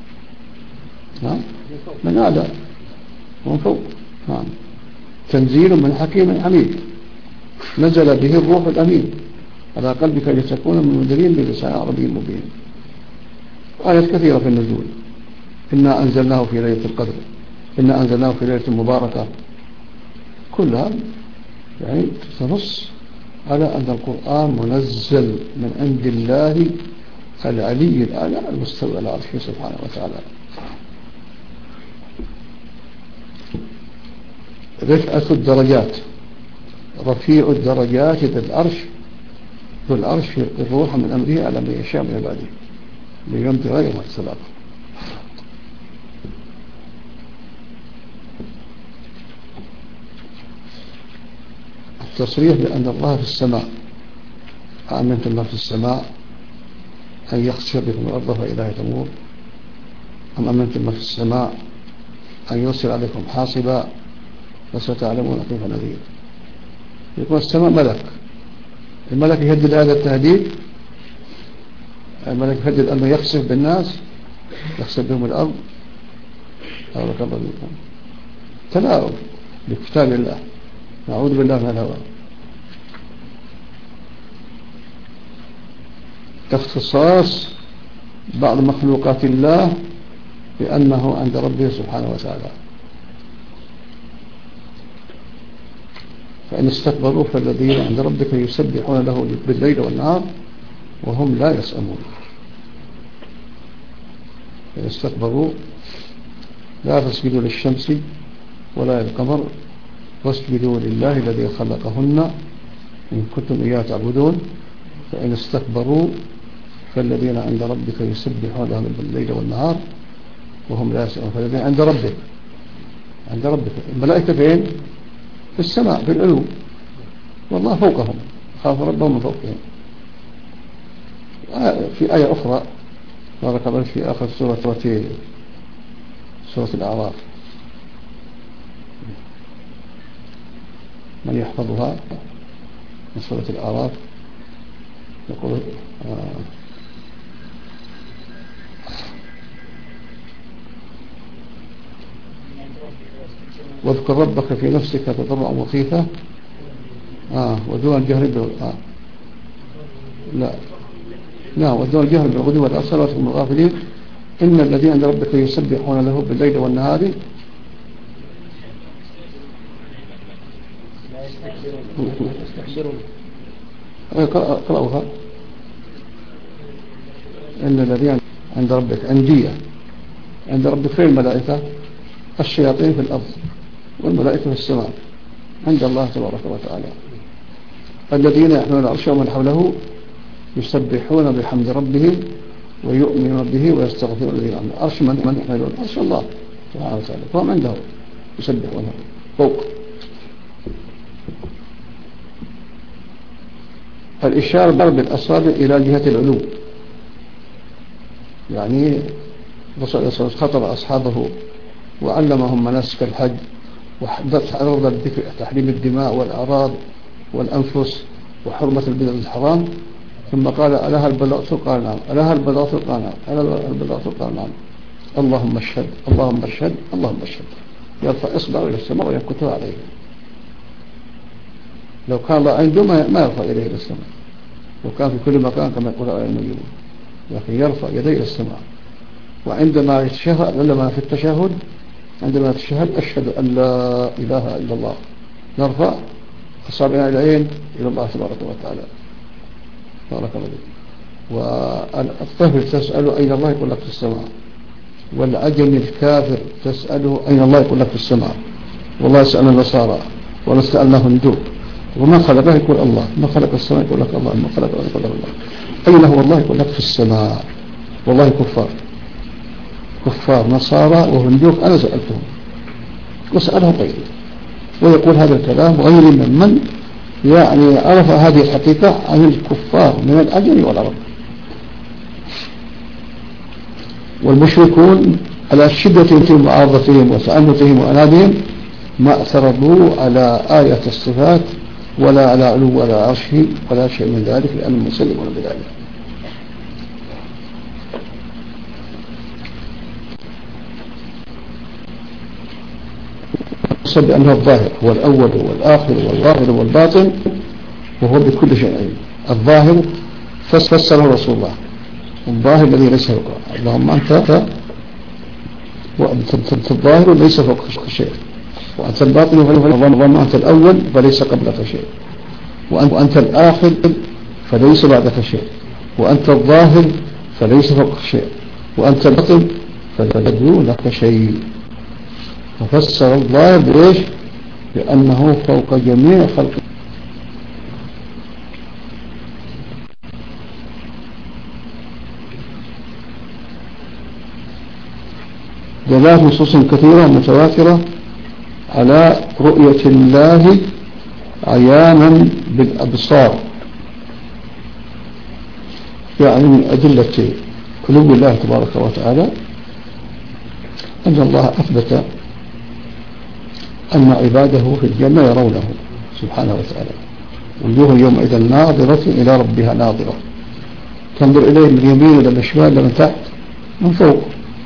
من أعلى ومن فوق. تنزيل من حكيم حميد نزل به الروح الأمين على قلبك لتكون من المنذرين بلسان عربي مبين. آيات كثيرة في النزول. إنا أنزلناه في ليلة القدر، إنا أنزلناه في ليلة مباركة، كلها يعني تنص على أن القرآن منزل من عند الله العلي الأعلى المستوى على عرشه سبحانه وتعالى. رفعة الدرجات. رفيع الدرجات ذي العرش، ذو العرش الروح من أمره على من يشاء من عباده ليمضي غير اختلاف. التصريح بأن الله في السماء. أأمنتم من في السماء أن يخسف بكم الأرض فإذا هي تمور، أم أمنتم من في السماء أن يرسل عليكم حاصبا فستعلمون كيف نذير. يكون السماء ملك، الملك يهدد هذا التهديد، الملك يهدد أنه يخسف بالناس، يخسف بهم الأرض. بارك الله فيكم. تلاعب بكتاب الله، نعوذ بالله من الهوى. اختصاص بعض مخلوقات الله بأنه عند ربه سبحانه وتعالى. فإن استكبروا فالذين عند ربك يسبحون له بالليل والنهار وهم لا يسأمون. فإن استكبروا لا تسجدوا للشمس ولا للقمر واسجدوا لله الذي خلقهن إن كنتم إياه تعبدون. فإن استكبروا فالذين عند ربك يسبحون له بالليل والنهار وهم لا يسأمون. فالذين عند ربك الملائكة فين؟ في السماء في العلو، والله فوقهم، خاف ربهم من فوقهم. في آية أخرى بارك الله في آخر سورة الأعراف، من يحفظها من سورة الأعراف يقول واذكر ربك في نفسك تضرعا وخيفة ودون الجهر ودون الجهر بالغدو والآصال وهم الغافلين إن الذين عند ربك يسبحون له بالليل والنهار قرأوها. إن الذين عند ربك أندية عند ربك فين الملائكة؟ الشياطين في الأرض والملائكة في السماء عند الله تبارك وتعالى. الذين يحملون العرش ومن حوله يسبحون بحمد ربهم ويؤمنون به ويستغفرون الذين آمنوا. عرش من يحملون؟ عرش الله سبحانه وتعالى، فهم عنده يسبحونه فوق. الإشارة بالأصابع إلى جهة العلو، يعني الرسول صلى الله عليه وسلم خطب أصحابه وعلمهم مناسك الحج وحرر الذكر تحريم الدماء والأعراض والأنفس وحرمة البلد الحرام، ثم قال ألها البلاغة؟ قال نعم. ألها البلاغة؟ قال نعم. ألها البلاغة؟ قال نعم. اللهم اشهد اللهم اشهد اللهم اشهد. يرفع إصبعه إلى السماء وينكتها عليه. لو كان الله عنده ما يرفع يديه إلى السماء، لو كان في كل مكان كما يقول النبي، لكن يرفع يديه إلى السماء. وعندما يتشهد لما في التشهد عندما يتشهد أشهد أن لا إله إلا الله، نرفع أصابعنا العين إلى الله تبارك وتعالى. بارك الله فيك. والطفل تسأله أين الله؟ يقول لك في السماء. والعجم الكافر تسأله أين الله؟ يقول لك في السماء. والله سألنا النصارى ونسألنا هندوك وما خلقه؟ يقول الله. ما خلق السماء؟ يقول لك الله. ما خلق يقول لك الله. أين هو الله؟ يقول لك في السماء. والله كفار نصارى وهندوك أنا سألتهم وسألهم غيري، ويقول هذا الكلام غير من يعني عرف هذه الحقيقة عن الكفار من الأجل والعرب. والمشركون على شدة معارضتهم وتعنتهم وأنادهم ما اعترضوا على آية الصفات ولا على علو ولا عرشه ولا شيء من ذلك، لأنهم مسلمون بذلك. بأنه الظاهر هو الأول والآخر والظاهر والباطن وهو بكل شيء عليم. الظاهر فسره رسول الله، الظاهر الذي ليس فوق. اللهم أنت الظاهر ليس فوق شيء، وأنت الباطن اللهم أنت الأول فليس قبلك شيء، وأنت الآخر فليس بعدك شيء، وأنت الظاهر فليس فوق شيء، وأنت الباطن فدونك شيء. وفسر الله بإيش؟ بأنه فوق جميع خلقه. دلالات نصوص كثيرة متواترة على رؤية الله عيانا بالأبصار، يعني من أدلة علو الله تبارك وتعالى أن الله أثبت أن عباده في الجنة يرونه سبحانه وتعالى. وجوه يومئذ ناظرة إلى ربها ناظرة، تنظر إليه من اليمين ولا من الشمال ولا من تحت؟ من فوق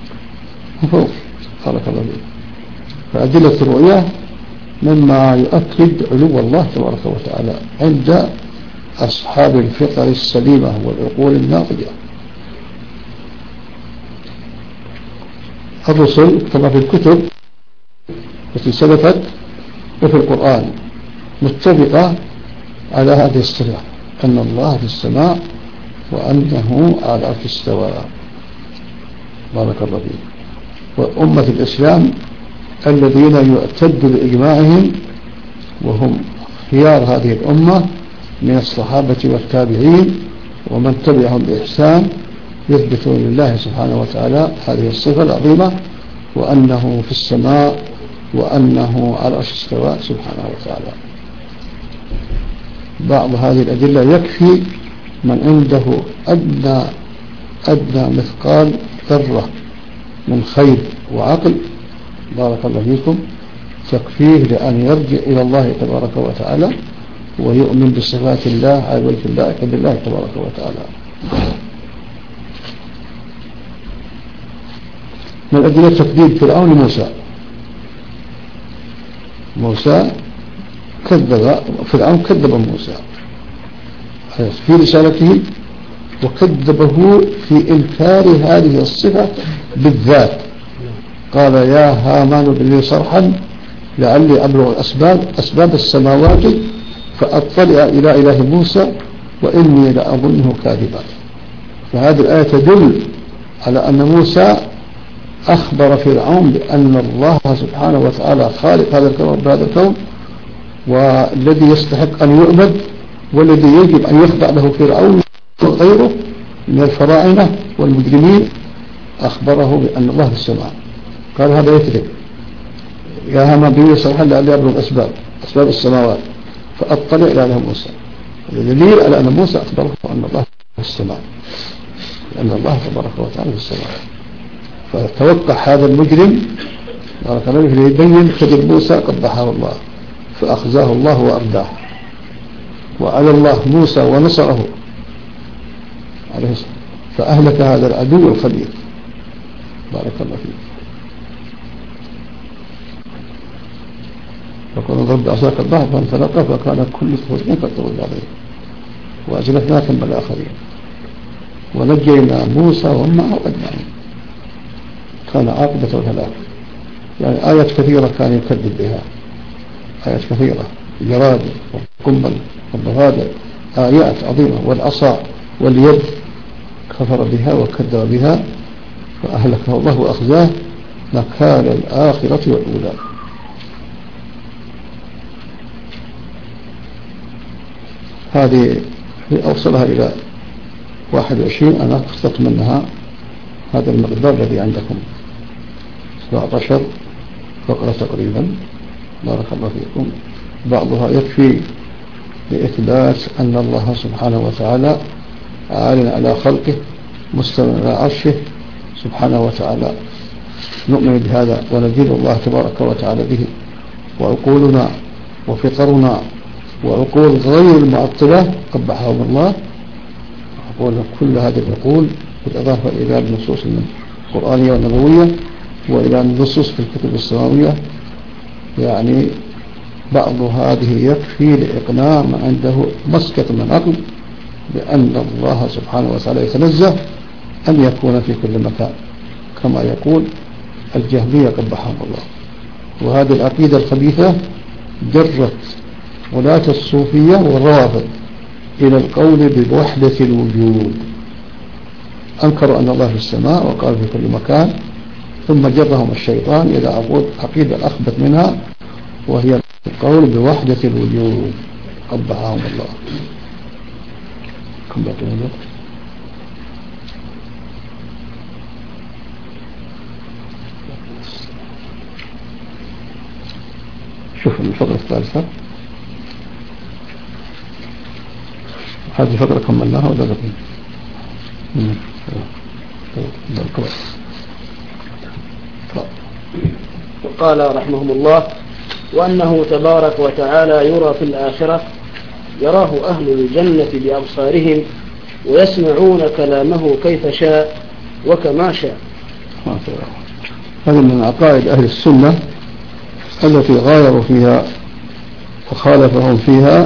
بارك الله فيك. فأدلة الرؤية مما يؤكد علو الله تبارك وتعالى عند أصحاب الفطر السليمة والعقول الناضجة. الرسل كما في الكتب التي سلفت وفي القرآن متفقة على هذه الصفة، أن الله في السماء وأنه على العرش استوى. بارك الله فيك. وأمة الإسلام الذين يعتد بإجماعهم وهم خيار هذه الأمة من الصحابة والتابعين ومن تبعهم بإحسان يثبتون لله سبحانه وتعالى هذه الصفة العظيمة، وأنه في السماء وأنه على العرش استوى سبحانه وتعالى. بعض هذه الأدلة يكفي من عنده أدنى مثقال ذرة من خير وعقل، بارك الله فيكم، تكفيه لأن يرجع إلى الله تبارك وتعالى ويؤمن بصفات الله على وجه الله بالله تبارك وتعالى. من أدلة تكذيب فرعون موسى كذب فرعون، كذب موسى في رسالته وكذبه في إنكار هذه الصفة بالذات. قال يا هامان ابن لي صرحا لعلي أبلغ أسباب السماوات فأطلع إلى إله موسى وإني لأظنه كاذبا. فهذه الآية تدل على أن موسى أخبر فرعون بأن الله سبحانه وتعالى خالق هذا الكون والذي يستحق أن يؤمن والذي يجب أن يخضع له فرعون وغيره من الفراعنة والمجرمين. أخبره بأن الله في السماء. قال هذا يكذب يا هامان بني صرحا لعلي أبلغ أسباب السماوات فأطلع إلى إله موسى. الدليل على أن موسى أخبره أن الله في السماء، لأن الله تبارك وتعالى في السماء. فتوقع هذا المجرم بارك الله فيه ليبين كذب موسى قبحه الله، فأخزاه الله وأرداه، وعلى الله موسى ونصره عليه الصلاة، فأهلك هذا العدو الخبيث. بارك الله فيه. فقال ضرب عصاك البحر فانفلق فكان كل فرق كالطول العظيم وأزلفناكم بالآخرين ونجينا موسى ومعه أجمعين. كان عاقبة الهلاك. يعني آيات كثيرة كان يكذب بها، آيات كثيرة، الجراد والقنبل والضفادع، آيات عظيمة، والعصا واليد كفر بها وكذب بها فأهلكه الله وأخزاه نكال الآخرة والأولى. هذه أوصلها إلى 21. أنا اختصرت منها هذا المقدار الذي عندكم 17 فقرة تقريبا. بارك الله فيكم. بعضها يكفي لإثبات أن الله سبحانه وتعالى عال على خلقه مستوى على عرشه سبحانه وتعالى. نؤمن بهذا ونجيب الله تبارك وتعالى به، وعقولنا وفطرنا وعقول غير المعطلة قبحهم الله، عقول كل هذه العقول بالإضافة إلى النصوص القرآنية والنبوية وإلى النصوص في الكتب السماوية. يعني بعض هذه يكفي لإقناع من عنده مسكة من عقل بأن الله سبحانه وتعالى يتنزه أن يكون في كل مكان كما يقول الجهمية قبحهم الله. وهذه العقيدة الخبيثة جرت ولاة الصوفية والروافض إلى القول بوحدة الوجود. أنكروا أن الله في السماء وقالوا في كل مكان، ثم جرهم الشيطان إلى عقيدة أخبث منها وهي القول بوحدة الوجود. قبحهم الله. كم بقي من الوقت؟ شوف الفقرة الثالثة، هذه الفقرة كملناها ولا بقي؟ وقال رحمهم الله: وأنه تبارك وتعالى يرى في الآخرة، يراه أهل الجنة بأبصارهم ويسمعون كلامه كيف شاء وكما شاء. هذا من عقائد أهل السنة التي غايروا فيها وخالفهم فيها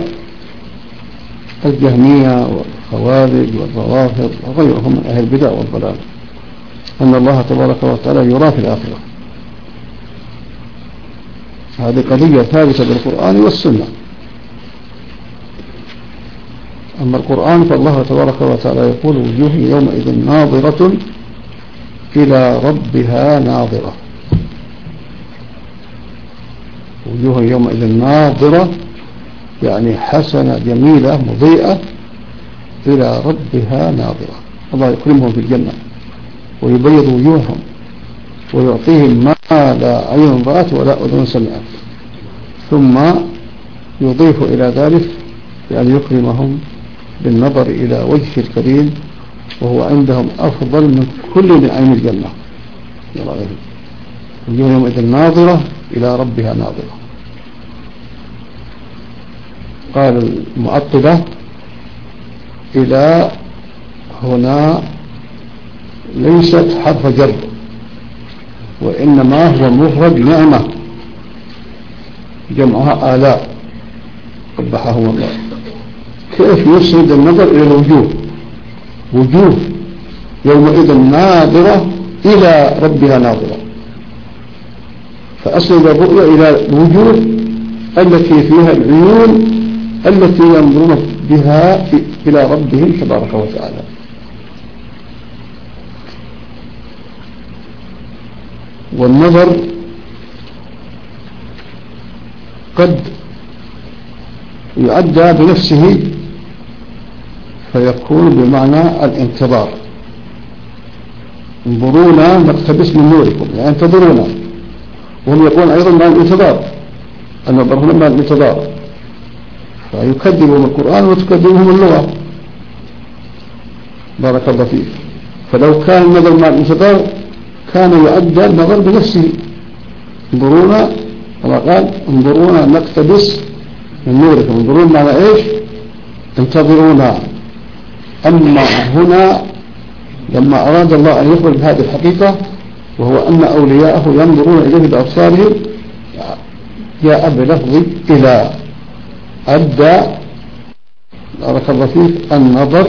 الجهمية والخوارج والروافض وغيرهم من أهل البدع والضلال. أن الله تبارك وتعالى يرى في الآخرة. هذه قضية ثابتة بالقرآن والسنة. أما القرآن فالله تبارك وتعالى يقول وجوه يومئذ ناظرة إلى ربها ناظرة. وجوه يومئذ ناظرة يعني حسنة جميلة مضيئة إلى ربها ناظرة. الله يكرمهم في الجنة ويبيض وجوههم ويعطيهم ما لا عين رأت ولا أذن سمعت، ثم يضيف إلى ذلك بأن يكرمهم بالنظر إلى وجه الكريم وهو عندهم أفضل من كل نعيم الجنة. وجوه يومئذ ناظرة إلى ربها ناظرة. قال المعطلة إلى هنا ليست حرف جر، وإنما هو مفرد نعمة جمعها آلاء قبحهم الله. كيف يسند النظر إلى الوجوه؟ وجوه يومئذ ناظرة إلى ربها ناظرة، فأسند الرؤية إلى الوجوه التي فيها العيون التي ينظرون بها إلى ربهم تبارك وتعالى. والنظر قد يؤدى بنفسه فيكون بمعنى الانتظار. انظرونا نقتبس من نوركم، يعني انتظرونا، وهم يقولون أيضا مع الانتظار، النظر هنا مع الانتظار، فيكذبهم القرآن وتكذبهم اللغة. بارك الله فيك. فلو كان النظر مع الانتظار كان يؤدى النظر بنفسه. انظرونا كما قال انظرونا نقتبس من نوركم، انظرونا معنى ايش؟ انتظرونا. أما هنا لما أراد الله أن يخبر بهذه الحقيقة وهو أن أولياءه ينظرون إليه بأبصارهم جاء بلفظ إلى أدى بارك الله فيك النظر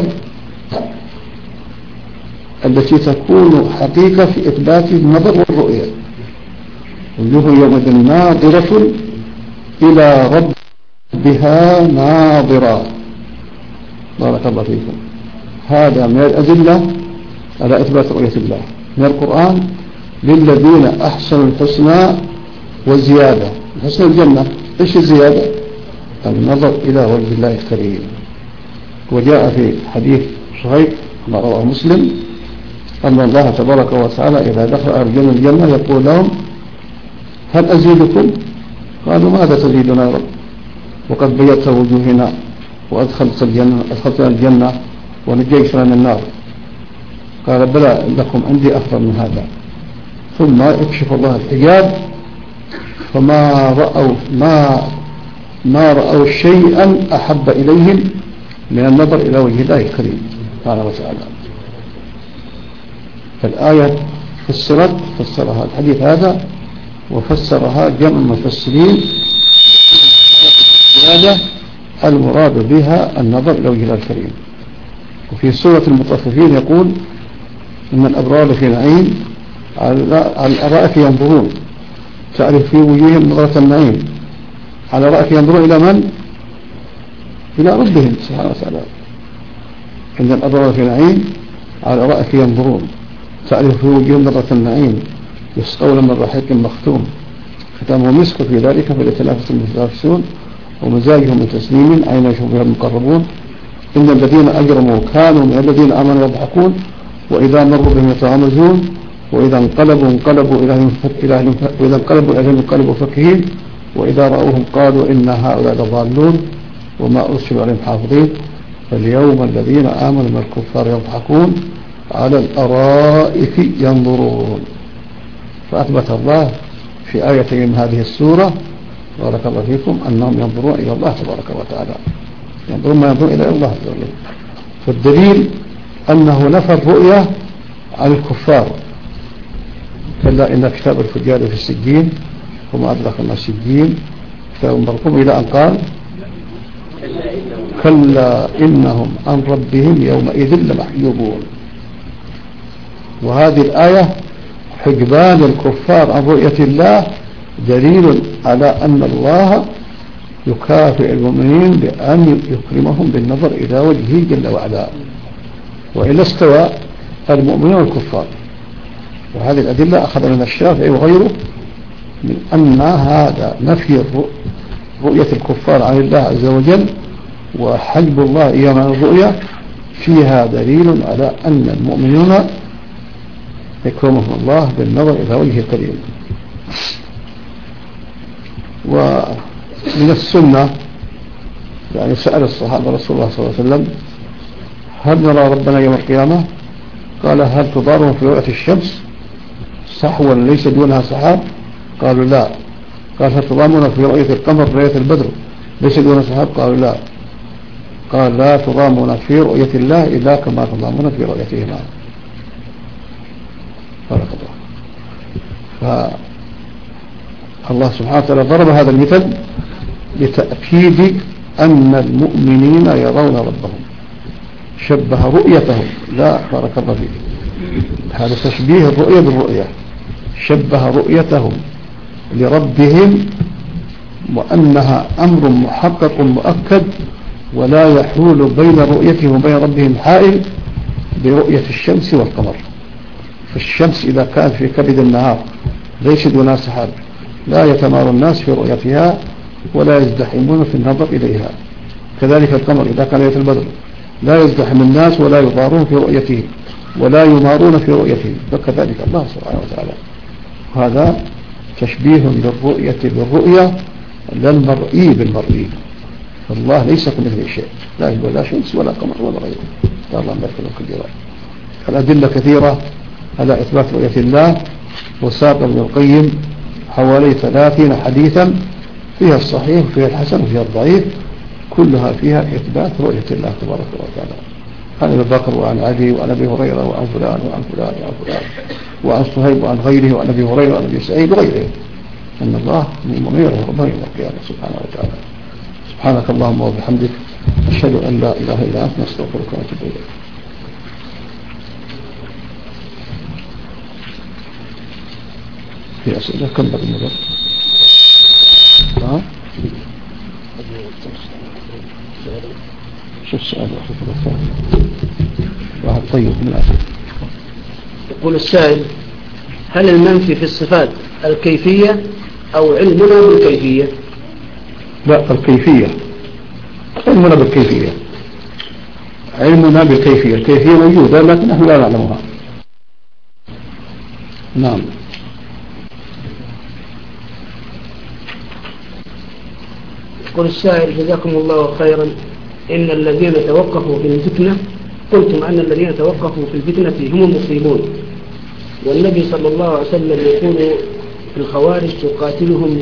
التي تكون حقيقة في إثبات النظر والرؤية. وجوه يومئذ ناظرة إلى ربها ناظرة. بارك الله فيكم. هذا من الأدلة على إثبات رؤية الله من القرآن. للذين أحسنوا الحسنى وزيادة. حسن الجنة إيش الزيادة؟ النظر إلى وجه الله الكريم. وجاء في حديث صحيح ما رواه مسلم أن الله تبارك وتعالى إذا دخل أهل الجنة يقول لهم هل أزيدكم؟ قالوا ماذا تزيدنا يا رب؟ وقد بيضت وجوهنا وأدخلتنا الجنة ونجيتنا من النار. قال بلى لكم عندي أفضل من هذا. ثم يكشف الله الحجاب فما رأوا ما رأوا شيئا أحب إليهم من النظر إلى وجه الله الكريم سبحانه وتعالى. فالآية فسرها الحديث هذا وفسرها جمع المفسرين هذا المراد بها النظر إلى وجه الله الكريم. وفي سورة المطففين يقول إن الأبرار في نعيم على الأرائك ينظرون تعرف في وجوههم نظرة النعيم. على الأرائك ينظرون إلى من؟ إلى ربهم سبحانه وتعالى. إن الأبرار في نعيم على الأرائك ينظرون تعرف في وجوههم نظرة النعيم يسقون من رحيق مختوم ختامه مسك في ذلك فليتنافس المتنافسون ومزاجهم من تسليم عين يشرب بها المقربون. إن الذين أجرموا كانوا من الذين آمنوا يضحكون وإذا مروا بهم يتغامزون وإذا انقلبوا إلى أهلهم فكهين وإذا رأوهم قالوا إن هؤلاء لضالون وما أرسلوا عليهم حافظين. فاليوم الذين آمنوا من الكفار يضحكون على الأرائك ينظرون. فأثبت الله في آيتين من هذه السورة بارك الله فيكم أنهم ينظرون إلى الله تبارك وتعالى، ينظرون ما ينظرون إلى الله. فالدليل أنه نفى الرؤية عن الكفار. كلا إن كتاب الفجار في السجين وما أدرك ما السجين كتاب مرقوم إلى أن قال كلا إنهم عن ربهم يومئذ لمحجوبون. وهذه الآية حجبان الكفار عن رؤية الله دليل على أن الله يكافئ المؤمنين بأن يكرمهم بالنظر إلى وجهه جل وعلا، وإلا استوى المؤمنون والكفار. وهذه الأدلة أخذ من الشافعي وغيره من أن هذا نفي رؤية الكفار عن الله عز وجل وحجب الله إياهم عن الرؤية فيها دليل على أن المؤمنين يكرمهم الله بالنظر إلى وجه الكريم. ومن السنة يعني سأل الصحابة رسول الله صلى الله عليه وسلم هل نرى ربنا يوم القيامة؟ قال هل تضارون في رؤية الشمس صحوا ليس دونها سحاب؟ قالوا لا. قال هل تضامون في رؤية القمر رؤية البدر ليس دونها سحاب؟ قالوا لا. قال لا تضامون في رؤية الله إلا كما تضامون في رؤيتهما. بارك الله. فالله سبحانه وتعالى ضرب هذا المثل لتأكيد أن المؤمنين يرون ربهم، شبه رؤيتهم. لا بارك الله فيك، هذا تشبيه الرؤية بالرؤية، شبه رؤيتهم لربهم وأنها أمر محقق مؤكد ولا يحول بين رؤيتهم وبين ربهم حائل برؤية الشمس والقمر. فالشمس إذا كانت في كبد النهار ليس دونها سحاب لا يتمارى الناس في رؤيتها ولا يزدحمون في النظر إليها. كذلك القمر إذا كان ليلة البدر لا يزدحم الناس ولا يضارون في رؤيته ولا يمارون في رؤيته، فكذلك الله سبحانه وتعالى. هذا تشبيه للرؤية بالرؤية لا المرئي بالمرئي. فالله ليس كمثله شيء، لا يوجد لا شمس ولا قمر ولا غيره. الله بارك لكم كبيرا. الأدلة كثيرة على إثبات رؤية الله، وساق ابن القيم حوالي 30 حديثا فيها الصحيح وفيها الحسن وفيها الضعيف، كلها فيها إثبات رؤية الله تبارك وتعالى. عن أبي بكر وعن علي وعن أبي هريرة وعن فلان وعن فلان وعن فلان وعن صهيب وعن غيره وعن أبي هريرة وعن أبي سعيد وغيره أن الله من يرى ربه يوم القيامة سبحانه وتعالى. سبحانك اللهم وبحمدك أشهد أن لا إله إلا أنت نستغفرك ونتوب إليك. في أسئلة كم بقي المدر؟ شوف السؤال واحد طيب من الأسئلة. يقول السائل هل المنفي في الصفات الكيفية أو علمنا بالكيفية؟ لا، الكيفية. علمنا بالكيفية، علمنا بالكيفية، الكيفية موجودة لكن نحن لا نعلمها. نعم. يقول السائل جزاكم الله خيرا إن الذين توقفوا في الفتنة قلتم أن الذين توقفوا في الفتنة هم المصيبون، والنبي صلى الله عليه وسلم يقول في الخوارج تقاتلهم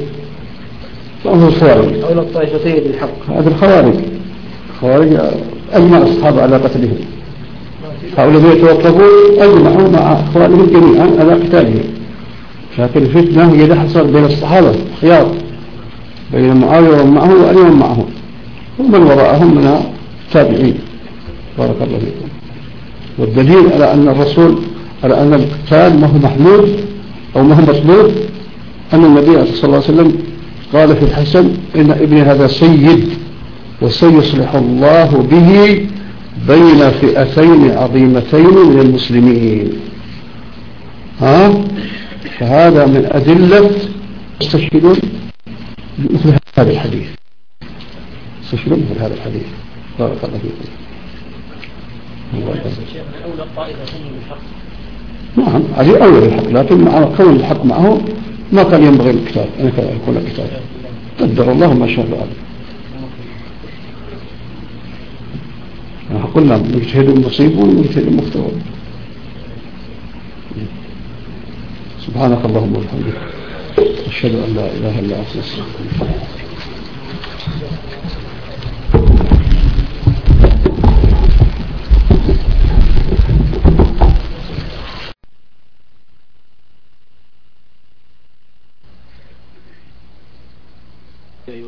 أولى الطائفتين بالحق. هذا الخوارج أجمع الصحابة على قتلهم، هؤلاء الذين توقفوا أجمعوا مع أخوانهم جميعا على قتالهم، لكن الفتنة هي اللي حصل بين الصحابة خيار بين معاوية ومعه وعلي ومعه ومن وراءهم من التابعين. بارك الله فيكم. والدليل على أن الرسول على أن القتال ما هو محمود أو ما هو مطلوب أن النبي صلى الله عليه وسلم قال في الحسن إن ابني هذا سيد وسيصلح الله به بين فئتين عظيمتين من المسلمين. فهذا من أدلة يستشهدون مثل هذا الحديث، يستشهدون مثل هذا الحديث. بارك الله فيكم. أولى الطائفتين بالحق. نعم هذه أول الحق، لكن مع كون الحق معه ما كان ينبغي القتال أن يكون القتال. قدر الله ما شاء فعل. قلنا مجتهد مصيب ومجتهد مختار. سبحانك اللهم وبحمدك أشهد أن لا إله إلا أنت أستغفرك.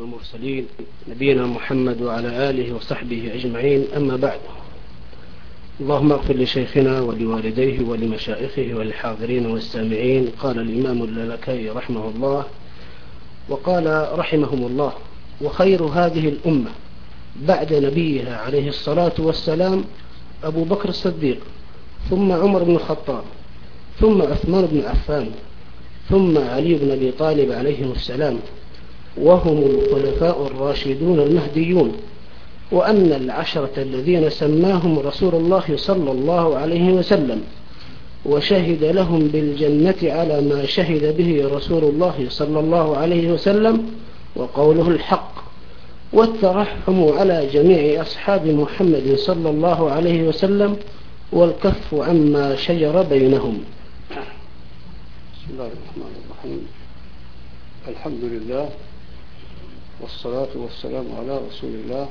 والمرسلين نبينا محمد وعلى آله وصحبه أجمعين، أما بعد. اللهم اغفر لشيخنا ولوالديه ولمشائخه وللحاضرين والسامعين. قال الإمام اللالكائي رحمه الله وقال رحمهم الله: وخير هذه الأمة بعد نبيها عليه الصلاة والسلام أبو بكر الصديق، ثم عمر بن الخطاب، ثم عثمان بن عفان، ثم علي بن أبي طالب عليهم السلام، وهم الخلفاء الراشدون المهديون. وأن العشرة الذين سماهم رسول الله صلى الله عليه وسلم وشهد لهم بالجنة على ما شهد به رسول الله صلى الله عليه وسلم وقوله الحق، والترحم على جميع أصحاب محمد صلى الله عليه وسلم والكف عما شجر بينهم. بسم الله الرحمن الرحيم. الحمد لله والصلاة والسلام على رسول الله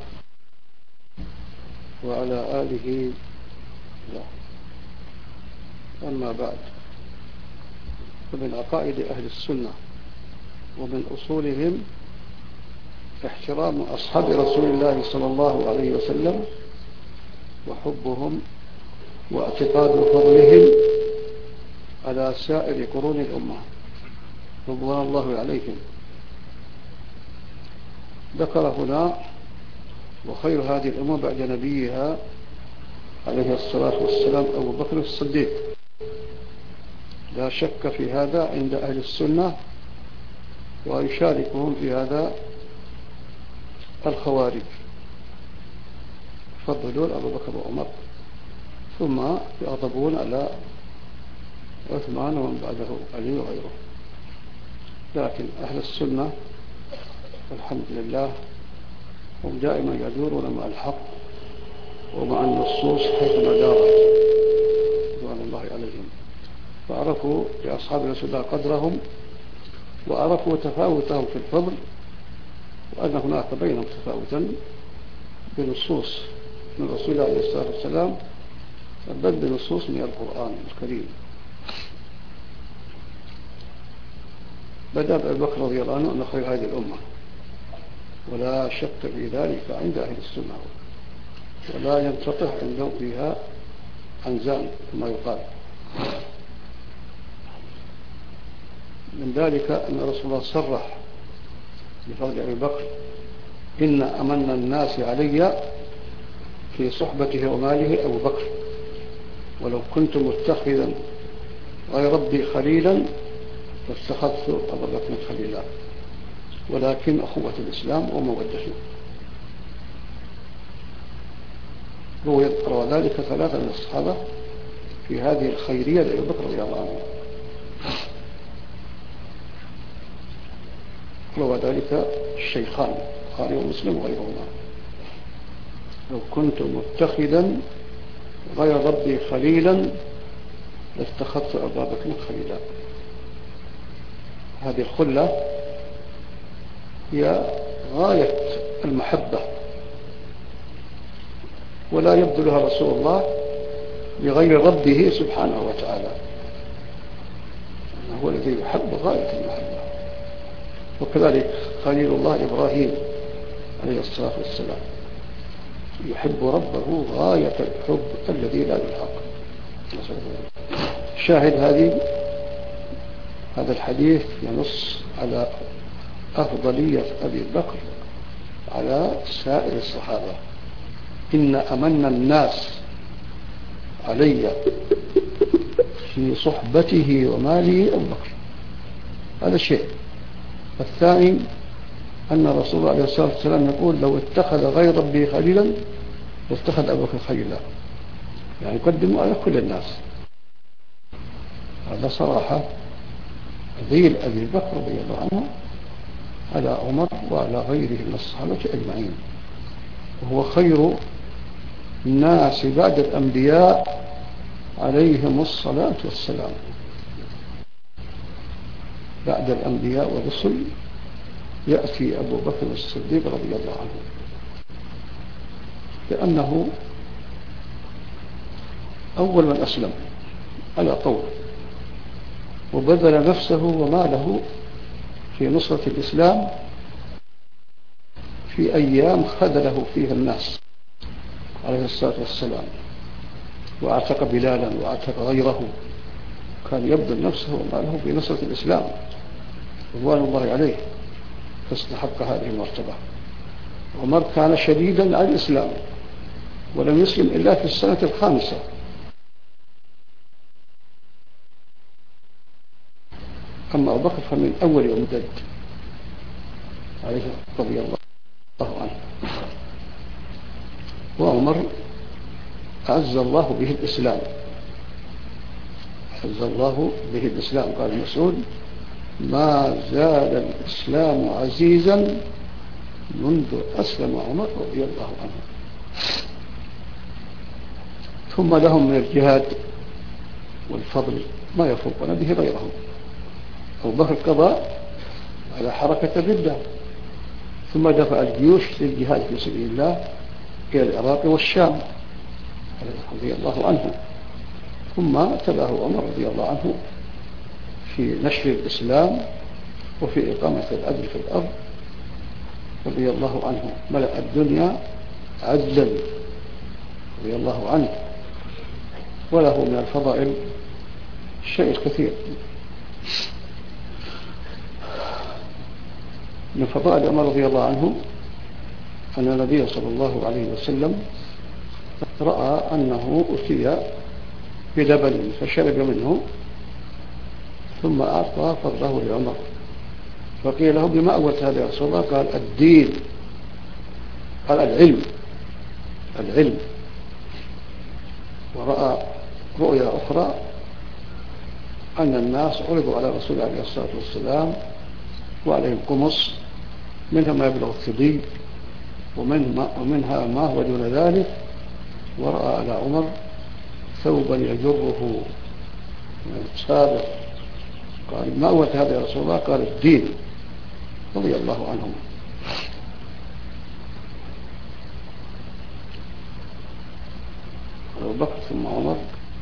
وعلى آله. أما بعد، فمن عقائد أهل السنة ومن أصولهم احترام أصحاب رسول الله صلى الله عليه وسلم وحبهم واعتقاد فضلهم على سائر قرون الأمة رضوان الله عليهم. ذكر هنا: وخير هذه الأمة بعد نبيها عليه الصلاة والسلام أبو بكر الصديق. لا شك في هذا عند أهل السنة، ويشاركهم في هذا الخوارج، يفضلون أبو بكر وعمر، ثم يغضبون على عثمان ومن بعده علي وغيره. لكن أهل السنة الحمد لله هم دائما يدورون مع الحق ومع النصوص حيثما دارت رضوان الله عليهم، فعرفوا لأصحاب رسول الله قدرهم وعرفوا تفاوتهم في الفضل، وأن هناك بينهم تفاوتا بنصوص من رسول الله عليه الصلاة والسلام، بل بنصوص من القرآن الكريم. بدأ بأبي بكر رضي الله عنه أن خير هذه الأمة، ولا شك في ذلك عند أهل السنة، ولا ينتطح عندهم فيها أنزال كما يقال. من ذلك أن رسول الله صرح بفضل أبي بكر: إن أمن الناس علي في صحبته وماله أبو بكر، ولو كنت متخذا غير ربي خليلا فاتخذت أبا بكر خليلا، ولكن أخوة الإسلام ومودته. روى ذلك ثلاثة من الصحابة في هذه الخيرية لأبي بكر رضي الله عنه. روى ذلك الشيخان البخاري ومسلم وغيرهما: لو كنت متخذا غير ربي خليلا لاتخذت أبا بكر خليلا. هذه الخلة هي غاية المحبة، ولا يبذلها رسول الله لغير ربه سبحانه وتعالى، هو الذي يحب غاية المحبة. وكذلك خليل الله إبراهيم عليه الصلاة والسلام يحب ربه غاية الحب الذي لا يلحق. شاهد هذا الحديث ينص على أفضلية أبي بكر على سائر الصحابة. إن أمن الناس علي في صحبته وماله أبو بكر. هذا شيء. الثاني أن رسول الله عليه الصلاة والسلام يقول: لو اتخذ غير ربي خليلا لاتخذ أبو بكر خليلا، يعني يقدموا على كل الناس. هذا صراحة ذيل أبي بكر رضي الله عنه على عمر وعلى غيره من الصحابة أجمعين، وهو خير الناس بعد الأنبياء عليهم الصلاة والسلام. بعد الأنبياء والرسل يأتي أبو بكر الصديق رضي الله عنه، لأنه أول من أسلم على طول، وبذل نفسه وماله في نصرة الإسلام في أيام خذله فيها الناس عليه الصلاة والسلام. وأعتق بلالا وأعتق غيره، كان يبذل نفسه وماله في نصرة الإسلام رضوان الله عليه، فاستحق هذه المرتبة. عمر كان شديدا على الإسلام ولم يسلم إلا في السنة الخامسة، أما أبو بكر فمن أول يوم ولد عليه رضي الله عنه. وعمر أعز الله به الإسلام، أعز الله به الإسلام. قال المسعود: ما زال الإسلام عزيزا منذ أسلم عمر رضي الله عنه. ثم لهم من الجهاد والفضل ما يفوقون به غيرهم. أبو بكر قضى على حركة الردة، ثم دفع الجيوش للجهاد في سبيل الله إلى العراق والشام رضي الله عنه. ثم تبعه عمر رضي الله عنه في نشر الإسلام وفي إقامة العدل في الأرض رضي الله عنه. ملأ الدنيا عدلا رضي الله عنه، وله من الفضائل الشيء الكثير. من فضائل عمر رضي الله عنه أن النبي صلى الله عليه وسلم رأى أنه أتي بلبن فشرب منه، ثم أعطى فضله لعمر، فقيل له: بما أولت هذا يا رسول الله؟ قال: الدين، قال: العلم. ورأى رؤيا أخرى أن الناس عرضوا على رسول عليه الصلاة والسلام وعليهم قمص منها ما يبلغ الثدي ومنها ما هو دون ذلك، ورأى على عمر ثوبا يجره من السابق. قال: ما أولت هذا يا رسول الله؟ قال: الدين، رضي الله عنهم. أبو بكر ثم عمر،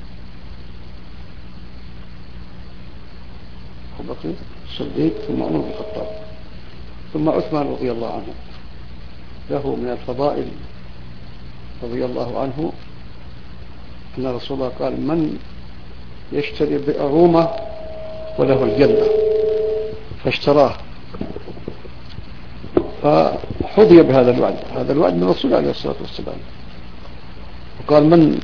أبو بكر الصديق ثم عمر بن الخطاب ثم عثمان رضي الله عنه. له من الفضائل رضي الله عنه أن رسول الله قال: من يشتري بئر رومة وله الجنة، فاشتراه، فحظي بهذا الوعد. هذا الوعد من الرسول عليه الصلاة والسلام. وقال: من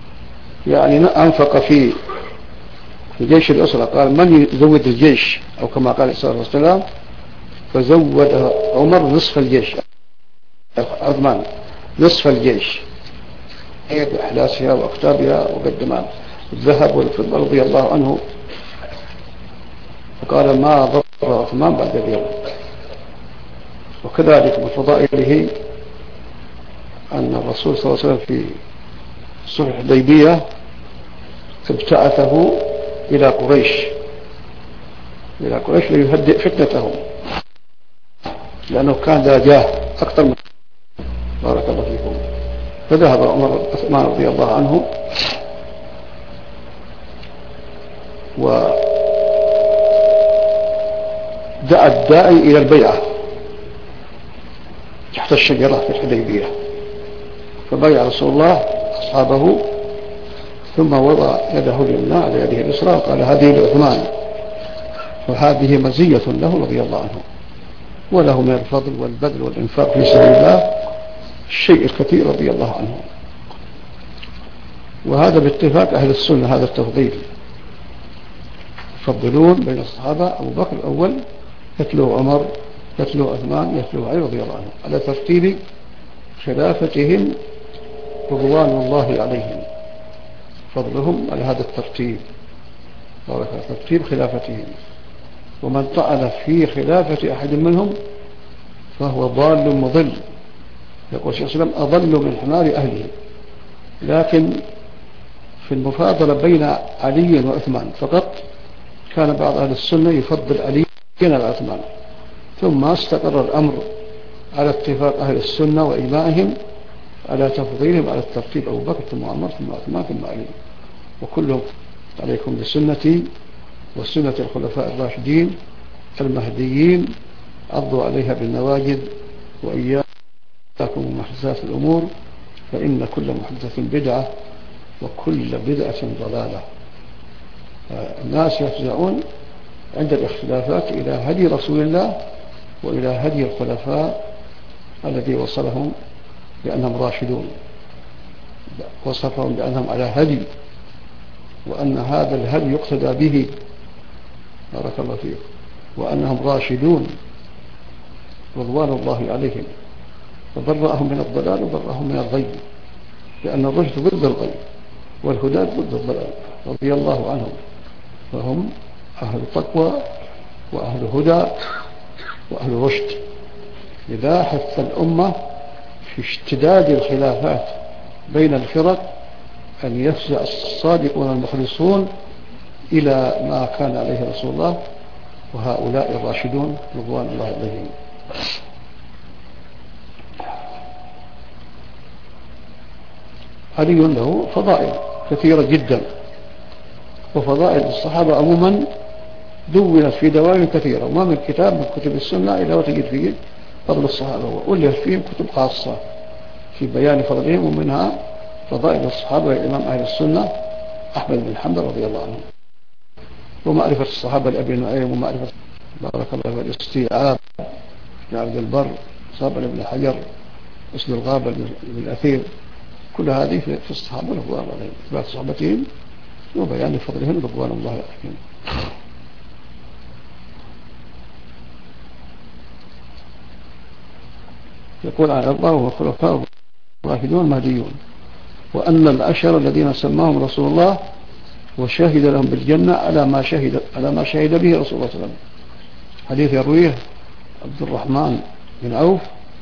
أنفق في جيش الأسرة، قال: من يزود الجيش، أو كما قال عليه الصلاة والسلام: فزود عمر نصف الجيش، عثمان نصف الجيش بأحلاسها وأكتابها، وقدم الذهب والفضة رضي الله عنه. وقال: ما ضر عثمان بعد اليوم. وكذلك من فضائله أن الرسول صلى الله عليه وسلم في صلح الحديبية ابتعثه إلى قريش ليهدئ فتنتهم، لأنه كان ذا جاه أكثر من بارك الله فيكم. فذهب عثمان رضي الله عنه ودعا الداعي إلى البيعة تحت الشجرة في الحديبية، فبايع رسول الله أصحابه، ثم وضع يده اليمنى على يده اليسرى وقال: هذه لعثمان، وهذه مزية له رضي الله عنه. وله من الفضل والبذل والإنفاق في سبيل الله الشيء الكثير رضي الله عنه. وهذا باتفاق أهل السنة، هذا التفضيل. يفضلون بين الصحابة: أبو بكر الأول، يتلو عمر، يتلو عثمان، يتلو علي رضي الله عنه، على ترتيب خلافتهم رضوان الله عليهم. فضلهم على هذا الترتيب، ترتيب خلافتهم. ومن طعن في خلافة أحد منهم فهو ضال مضل. يقول الشيخ صلى الله عليه وسلم: أضل من حمار أهله. لكن في المفاضلة بين علي وعثمان فقط كان بعض أهل السنة يفضل علي على عثمان، ثم استقر الأمر على اتفاق أهل السنة وإجماعهم على تفضيلهم على الترتيب: أبو بكر ثم عمر ثم عثمان ثم علي. وكلهم عليكم بسنتي وسنة الخلفاء الراشدين المهديين، عضوا عليها بالنواجذ، وإياكم محدثات الأمور، فإن كل محدثة بدعة وكل بدعة ضلالة. الناس يفزعون عند الاختلافات إلى هدي رسول الله وإلى هدي الخلفاء الذي وصلهم بأنهم راشدون، وصفهم بأنهم على هدي، وأن هذا الهدي يقتدى به، بارك الله فيك، وأنهم راشدون رضوان الله عليهم، وبرأهم من الضلال وبرأهم من الغي، لأن الرشد ضد الغي والهدى ضد الضلال، رضي الله عنهم، فهم أهل تقوى وأهل هدى وأهل رشد. لذا حث الأمة في اشتداد الخلافات بين الفرق أن يفزع الصادقون المخلصون إلى ما كان عليه رسول الله وهؤلاء الراشدون رضوان الله عليهم. علي له فضائل كثيرة جدا، وفضائل الصحابة عموما دونت في دوائر كثيرة، وما من كتاب من كتب السنة إلا وتجد فيه فضل الصحابة، وألف فيهم كتب خاصة في بيان فضلهم، ومنها فضائل الصحابة للإمام أهل السنة أحمد بن حنبل رضي الله عنه، ومعرفة الصحابة لأبي نعيم، ومعرفة بارك الله في الاستيعاب لعبد البر، صابر بن حجر، أسد الغابة بالأثير، كل هذه في الصحابة رضوان الله عليهم، إثبات صحبتهم وبيان فضلهم رضوان الله عليهم. يقول على الله وخلفاء الراشدون المهديون، وأن العشر الذين سماهم رسول الله وشهد لهم بالجنة على ما شهد به رسول الله صلى الله عليه وسلم. حديث يرويه عبد الرحمن بن عوف،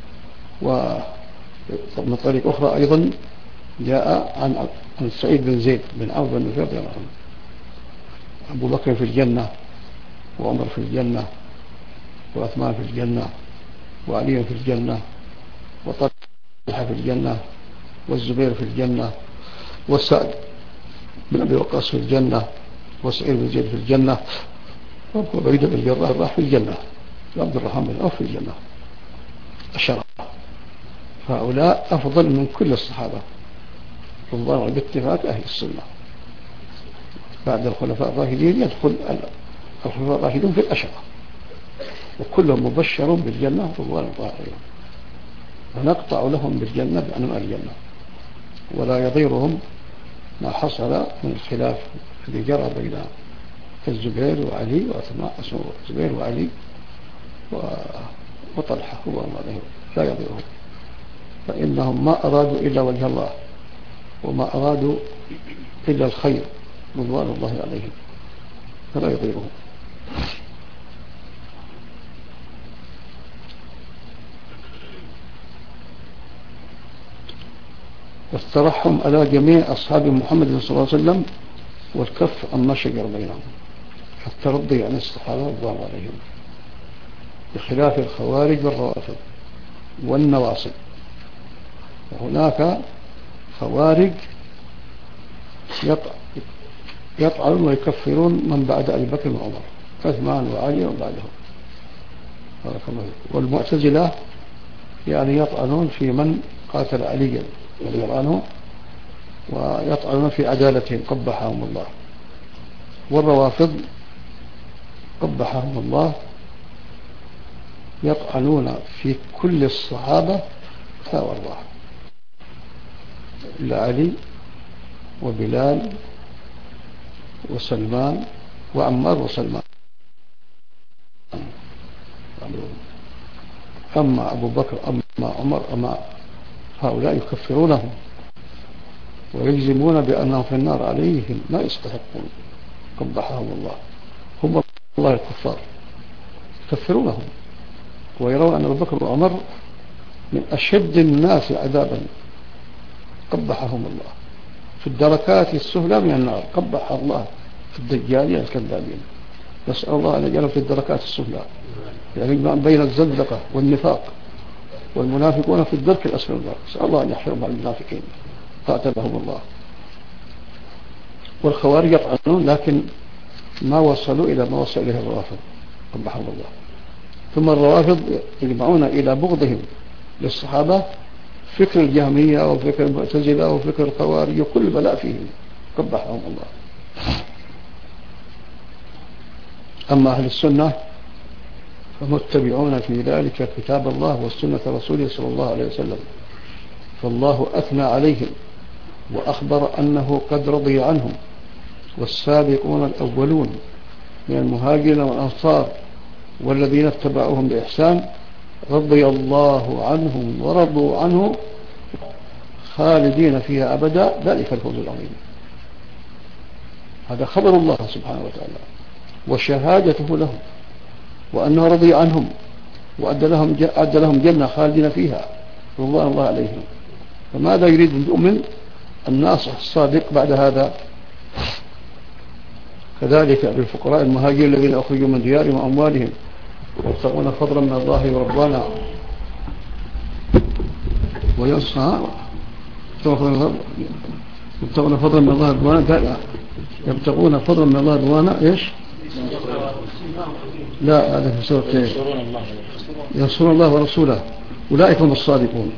ومن طريق أخرى أيضا جاء عن سعيد بن زيد بن عوف بن نفير رضي الله عنه. أبو بكر في الجنة، وعمر في الجنة، وعثمان في الجنة، وعلي في الجنة، وطلحة في الجنة، والزبير في الجنة، وسعد بن أبي وقاص في الجنة، وسعيد بن زيد في الجنة، وأبو عبيدة بن الجراح في الجنة، وعبد الرحمن بن عوف في الجنة. الشرع فهؤلاء أفضل من كل الصحابة رضوان باتفاق أهل السنة. بعد الخلفاء الراشدين يدخل الخلفاء الراشدون في الأشرة، وكلهم مبشر بالجنة رضوان الله عليهم، ونقطع لهم بالجنة بأنواع الجنة، ولا يضيرهم ما حصل من الخلاف الذي جرى بين الزبير وعلي وعثمان، الزبير وعلي وطلحة رضوان الله عليهم، لا يضيرهم، فإنهم ما أرادوا إلا وجه الله، وما أرادوا إلا الخير رضوان الله عليهم، فلا يضيرهم. والترحم على جميع أصحاب محمد صلى الله عليه وسلم، والكف عما شجر بينهم، الترضي عن الصحابة رضوان الله عليهم، بخلاف الخوارج والروافض والنواصب. وهناك خوارج يطعنون ويكفرون من بعد أبي بكر وعمر، عثمان وعلي وبعدهم، والمعتزلة يعني يطعنون في من قاتل عليا رضي الله عنه، ويطعنون في عدالتهم قبحهم الله. والروافض قبحهم الله يطعنون في كل الصحابة فوالله، إلا علي وبلال وسلمان وعمار وسلمان. أما أبو بكر أما عمر أما هؤلاء يكفرونهم ويجزمون بأنهم في النار عليهم ما يستحقون، قبحهم الله، هم الله الكفار يكفرونهم، ويرون أن أبو بكر وعمر من أشد الناس عذابا، قبحهم الله في الدركات السفلى من النار، قبح الله في الدجالين الكذابين، نسأل الله أن يجعلهم في الدركات السفلى، يعني بين الزندقة والنفاق والمنافقون في الدرك الأسفل من النار، نسأل الله أن يحشرهم مع المنافقين قاتلهم الله. والخوارج يطعنون لكن ما وصلوا إلى ما وصل إليه الروافض قبحهم الله. ثم الروافض يجمعون إلى بغضهم للصحابة فكر الجهمية أو فكر المعتزلة أو فكر الخوارج وكل بلاء فيهم قبحهم الله. أما أهل السنة فمتبعون في ذلك كتاب الله والسنة رسوله صلى الله عليه وسلم، فالله أثنى عليهم وأخبر أنه قد رضي عنهم، والسابقون الأولون من المهاجرين والأنصار والذين اتبعوهم بإحسان رضي الله عنهم ورضوا عنه خالدين فيها أبدا، ذلك الفوز العظيم. هذا خبر الله سبحانه وتعالى وشهادته لهم، وأنه رضي عنهم وأدى لهم جنة خالدين فيها رضوان الله عليهم. فماذا يريد المؤمن الناصح الصادق بعد هذا؟ كذلك للفقراء المهاجرين الذين أخرجوا من ديارهم وأموالهم يبتغون فضلا من الله ورضوانا يبتغون فضلا من الله ورضوانا يبتغون فضلا من الله ورضوانا ايش؟ لا، هذا في سورة ينصرون الله ورسوله أولئك هم الصادقون.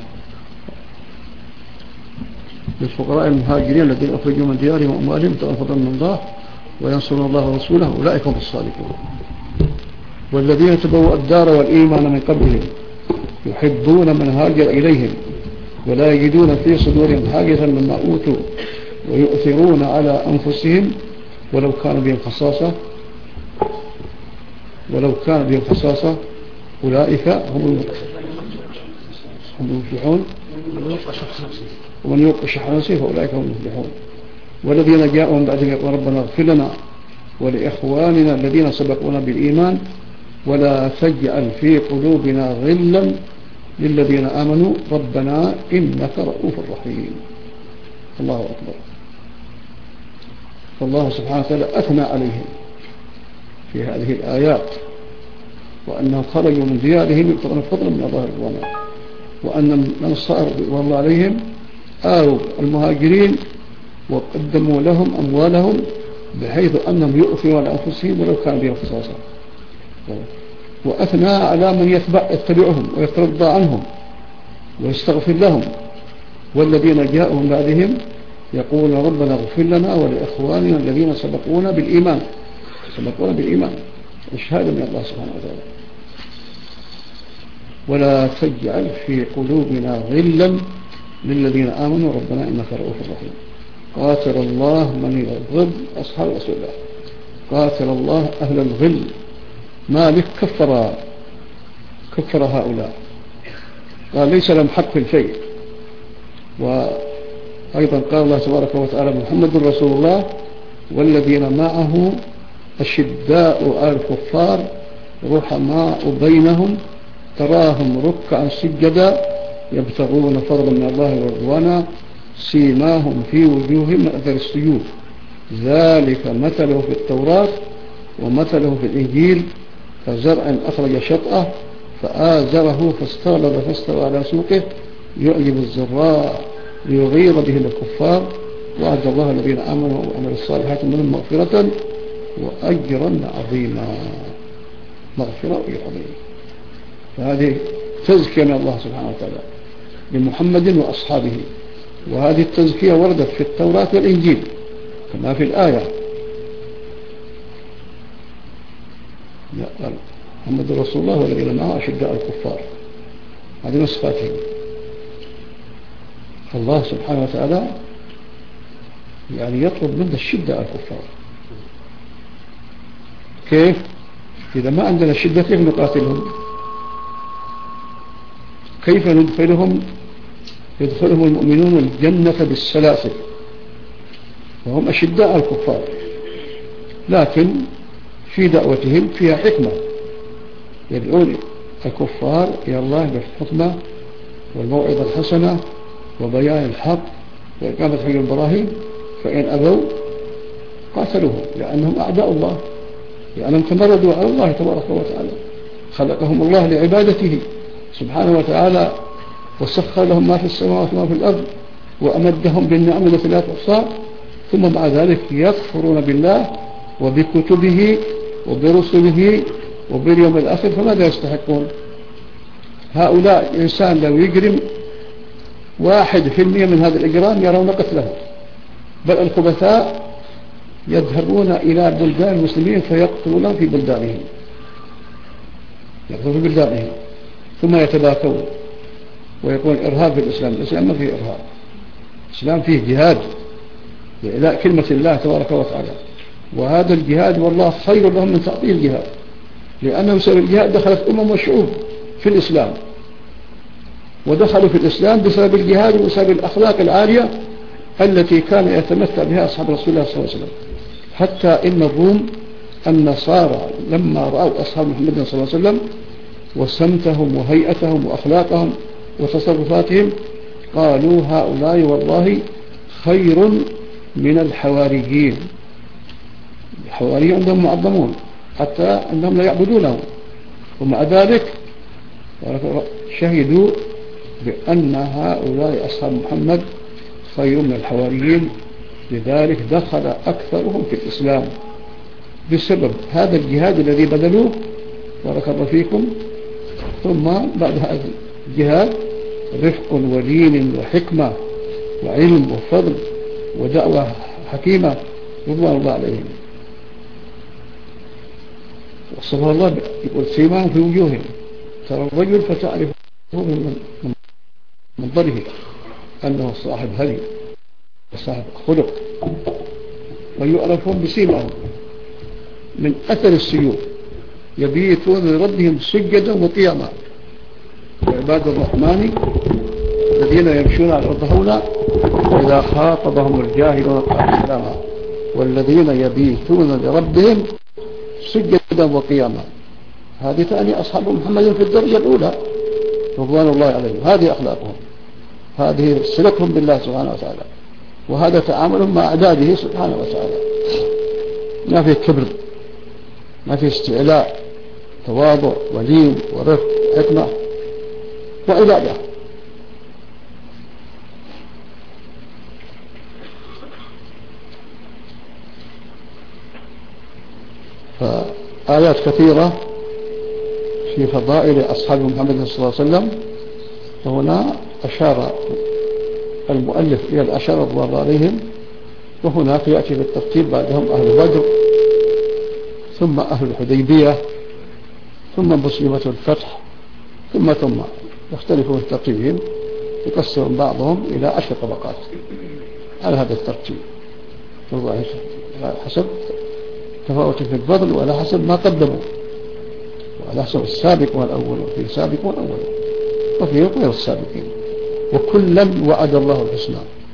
للفقراء المهاجرين الذين أخرجوا من ديارهم وأموالهم يبتغون فضلا من الله وينصرون الله ورسوله أولئك هم الصادقون. والذين تبوأوا الدار والإيمان من قبلهم يحبون من هاجر إليهم ولا يجدون في صدورهم حاجة مما أوتوا ويؤثرون على أنفسهم ولو كان بهم خصاصة أولئك هم المفلحون، ومن يوق شح نفسه فأولئك هم المفلحون. والذين جاءوا من بعدهم يقولون ربنا اغفر لنا ولإخواننا الذين سبقونا بالإيمان ولا تجعل في قلوبنا غلا للذين آمنوا ربنا إنك رؤوف رحيم. الله أكبر. فالله سبحانه وتعالى أثنى عليهم في هذه الآيات، وأنهم خرجوا من ديارهم يبتغون فضلا من الله رضوانا، وأن من صار والله عليهم آووا المهاجرين وقدموا لهم أموالهم بحيث أنهم يؤثرون على أنفسهم ولو كان بهم خصاصة. وأثنى على من يتبعهم ويترضى عنهم ويستغفر لهم. والذين جاءوا من بعدهم يقول ربنا اغفر لنا ولإخواننا الذين سبقونا بالإيمان الشهادة من الله سبحانه وتعالى. ولا تجعل في قلوبنا غلا للذين آمنوا ربنا إنك رؤوف رحيم. قاتل الله من يغضب أصحاب رسول الله، قاتل الله أهل الغل. مالك كفر هؤلاء، قال ليس لهم حق في الشيء. وأيضا قال الله تبارك وتعالى محمد رسول الله والذين معه أشداء على الكفار رحماء بينهم تراهم ركعا سجدا يبتغون فضلا من الله ورضوانا سيماهم في وجوههم من أثر السجود ذلك مثله في التوراة ومثله في الإنجيل كزرع أخرج شطأه فآزره فاستغلظ فاستوى على سوقه يعجب الزراع ليغيظ به الكفار وعد الله الذين آمنوا وعملوا الصالحات منهم مغفرة وأجرا عظيما. مغفرة وأجر عظيم. فهذه تزكية من الله سبحانه وتعالى لمحمد وأصحابه، وهذه التزكية وردت في التوراة والإنجيل كما في الآية محمد رسول الله والذين معه أشداء الكفار، هذه نصفاتهم. الله سبحانه وتعالى يعني يطلب منا الشدة على الكفار. كيف؟ إذا ما عندنا الشدة كيف نقاتلهم؟ كيف يدخلهم المؤمنون الجنة بالسلاسل وهم أشداء الكفار، لكن في دعوتهم فيها حكمة، يدعون الكفار إلى الله بالحكمة والموعظة الحسنة وبيان الحق وإقامة حجج البراهين، فإن أبوا قاتلوهم لأنهم أعداء الله، لأنهم تمردوا على الله تبارك وتعالى. خلقهم الله لعبادته سبحانه وتعالى وسخر لهم ما في السماوات وما في الأرض وأمدهم بالنعم التي لا تحصى، ثم مع ذلك يكفرون بالله وبكتبه وبرسله وباليوم الآخر، فماذا يستحقون؟ هؤلاء إنسان لو يجرم 1% من هذا الإجرام يرون قتله، بل الخبثاء يذهبون إلى بلدان المسلمين فيقتلون في بلدانهم، ثم يتباكون ويقول إرهاب في الإسلام. الإسلام ما فيه إرهاب، الإسلام فيه جهاد لإعلاء كلمة الله تبارك وتعالى، وهذا الجهاد والله خير لهم من تعطيل الجهاد، لأنه بسبب الجهاد دخلت وشعوب في الإسلام، ودخلوا في الإسلام بسبب الجهاد وبسبب الأخلاق العالية التي كان يتمتع بها أصحاب رسول الله صلى الله عليه وسلم. حتى إن الروم النصارى لما رأوا أصحاب محمد صلى الله عليه وسلم وسمتهم وهيئتهم وأخلاقهم وتصرفاتهم قالوا هؤلاء والله خير من الحواريين. الحواريين عندهم معظمون حتى أنهم لا يعبدونهم، ومع ذلك شهدوا بأن هؤلاء أصحاب محمد خير من الحواريين، لذلك دخل أكثرهم في الإسلام بسبب هذا الجهاد الذي بذلوه بارك الله فيكم. ثم بعد هذا الجهاد رفق ولين وحكمة وعلم وفضل ودعوة حكيمة رضوان الله عليهم. وصفه الله يقول سيماهم في وجوههم، ترى الرجل فتعرفه من منظره أنه صاحب هدي وصاحب خلق، ويعرفون بسيماهم من أثر السيوف، يبيتون لربهم سجدا وقياما. وعباد الرحمن الذين يمشون على الأرض هونا وإذا خاطبهم الجاهلون قالوا سلاما، والذين يبيتون لربهم سجدا وقياما. هذه تعني أصحاب محمد في الدرجة الأولى رضوان الله عليهم، هذه أخلاقهم، هذه صلتهم بالله سبحانه وتعالى، وهذا تعاملهم مع أعداده سبحانه وتعالى. ما فيه كبر، ما فيه استعلاء، تواضع ولين ورفق حكمة وعبادة. فآيات كثيرة في فضائل أصحاب محمد صلى الله عليه وسلم، وهنا أشار المؤلف إلى العشرة رضوان الله عليهم، وهناك يأتي بالترتيب بعدهم أهل بدر، ثم أهل الحديبية، ثم مسلمة الفتح، ثم يختلفون في ترتيبهم، يقسم بعضهم إلى 10 طبقات على هذا الترتيب حسب تفاوت في الفضل وعلى حسب ما قدموا، وعلى حسب السابق والأول، وفي سابق والأول وفي غير السابقين، وكلا وعد الله الحسنى.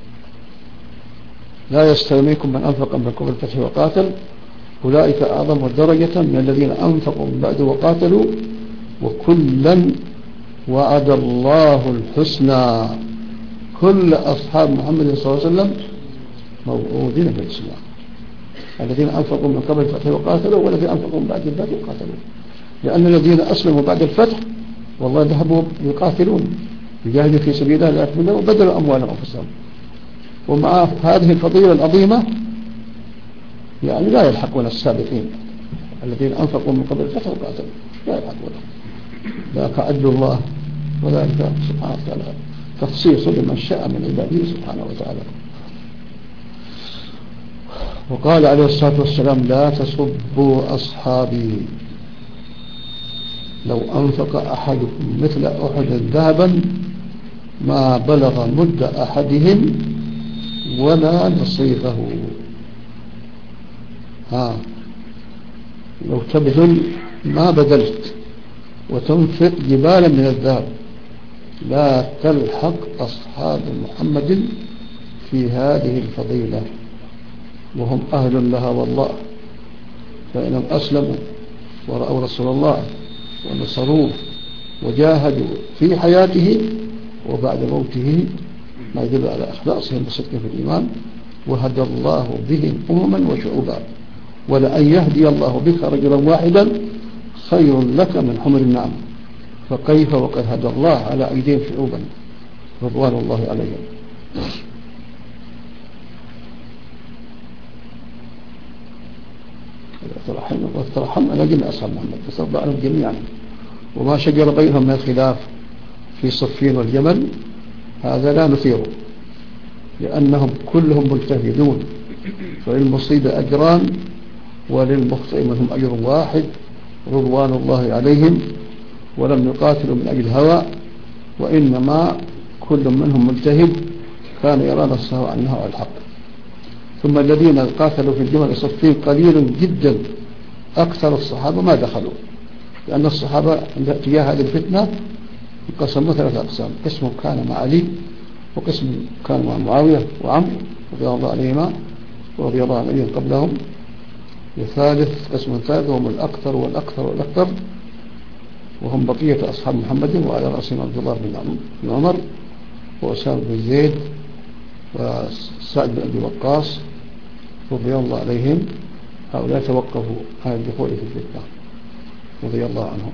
لا يستوي منكم من أنفق من قبل الفتح وقاتل أولئك أعظم درجة من الذين أنفقوا من بعد وقاتلوا وكلا وعد الله الحسنى. كل أصحاب محمد صلى الله عليه وسلم موجودين في الإسلام، الذين أنفقوا من قبل الفتح وقاتلوا والذين أنفقوا من بعد الفتح وقاتلوا، لأن الذين أسلموا بعد الفتح والله ذهبوا يقاتلون يجاهدوا في سبيل الله ليكملوا وبذلوا أموالهم وأنفسهم. ومع هذه الفضيلة العظيمة يعني لا يلحقون السابقين الذين أنفقوا من قبل الفتح وقاتلوا، لا يلحقونهم. ذاك عدل الله، وذلك سبحانه وتعالى تخصيص لمن شاء من عباده سبحانه وتعالى. وقال عليه الصلاة والسلام لا تسبوا أصحابي، لو أنفق أحدكم مثل أحد ذهبا ما بلغ مد أحدهم ولا نصيفه. لو تبذل ما بذلت وتنفق جبالا من الذهب لا تلحق أصحاب محمد في هذه الفضيلة، وهم أهل لها والله. فإنهم أسلموا ورأوا رسول الله ونصروه وجاهدوا في حياته وبعد موته، ما يدل على إخلاصهم بصدق في الإيمان. وهدى الله بهم أمما وشعوبا، ولأن يهدي الله بك رجلا واحدا خير لك من حمر النعم، فكيف وقد هدى الله على أيديهم شعوبا رضوان الله عليهم. والترحم على جميع أصحاب محمد تصرف عنهم جميعا، وما شجر بينهم من الخلاف في صفين والجمل هذا لا نثيره، لأنهم كلهم مجتهدون، فللمصيب أجران وللمخطئ منهم أجر واحد رضوان الله عليهم، ولم يقاتلوا من أجل هوى، وإنما كل منهم مجتهد كان يرى نفسه عنه على الحق. ثم الذين قاتلوا في الجمل صفين قليل جدا، أكثر الصحابة ما دخلوا، لأن الصحابة تجاه هذه الفتنة انقسموا 3 أقسام: قسم كان مع علي، وقسم كان مع معاوية وعمرو رضي الله عنهما ورضي الله عن علي قبلهم، وثالث قسم ثالث هم الأكثر والأكثر والأكثر، وهم بقية أصحاب محمد، وعلى رأسهم عبد الله بن عمر وأسامة بن زيد وسعد بن أبي وقاص رضي الله عليهم. هؤلاء توقفوا عن الدخول في الفتنة رضي الله عنهم،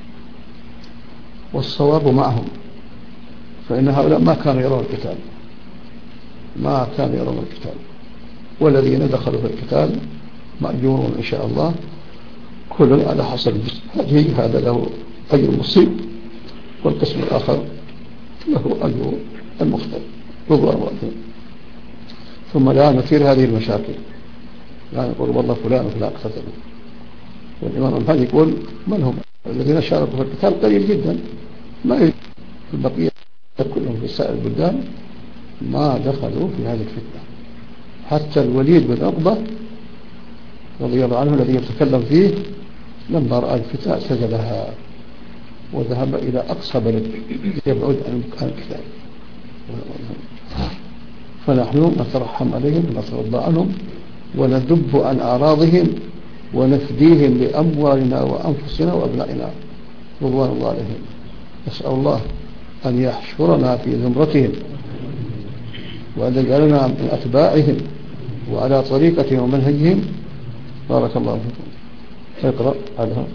والصواب معهم، فإن هؤلاء ما كانوا يرون القتال، ما كانوا يرون القتال، والذين دخلوا في القتال مأجورون إن شاء الله، كل على حسب هذا له أجر المصيب، والقسم الآخر له أجر المخطئ رضوان الله. ثم لا نثير هذه المشاكل، لا نقول والله فلان وفلان اقتتلوا، والإمام الحاج يقول من هم الذين شاركوا في القتال؟ قليل جدا، ما في البقية كلهم في سائر البلدان ما دخلوا في هذه الفتنة. حتى الوليد بن عقبة رضي الله عنه الذي يتكلم فيه لما رأى الفتنة سجلها وذهب إلى أقصى بلد يبعد عن القتال. فنحن نترحم عليهم ونترضى عنهم وندب عن أعراضهم ونفديهم بأموالنا وأنفسنا وأبنائنا رضوان الله عليهم. نسأل الله أن يحشرنا في زمرتهم وأن يجعلنا من أتباعهم وعلى طريقتهم ومنهجهم. بارك الله فيكم. اقرأ عنها.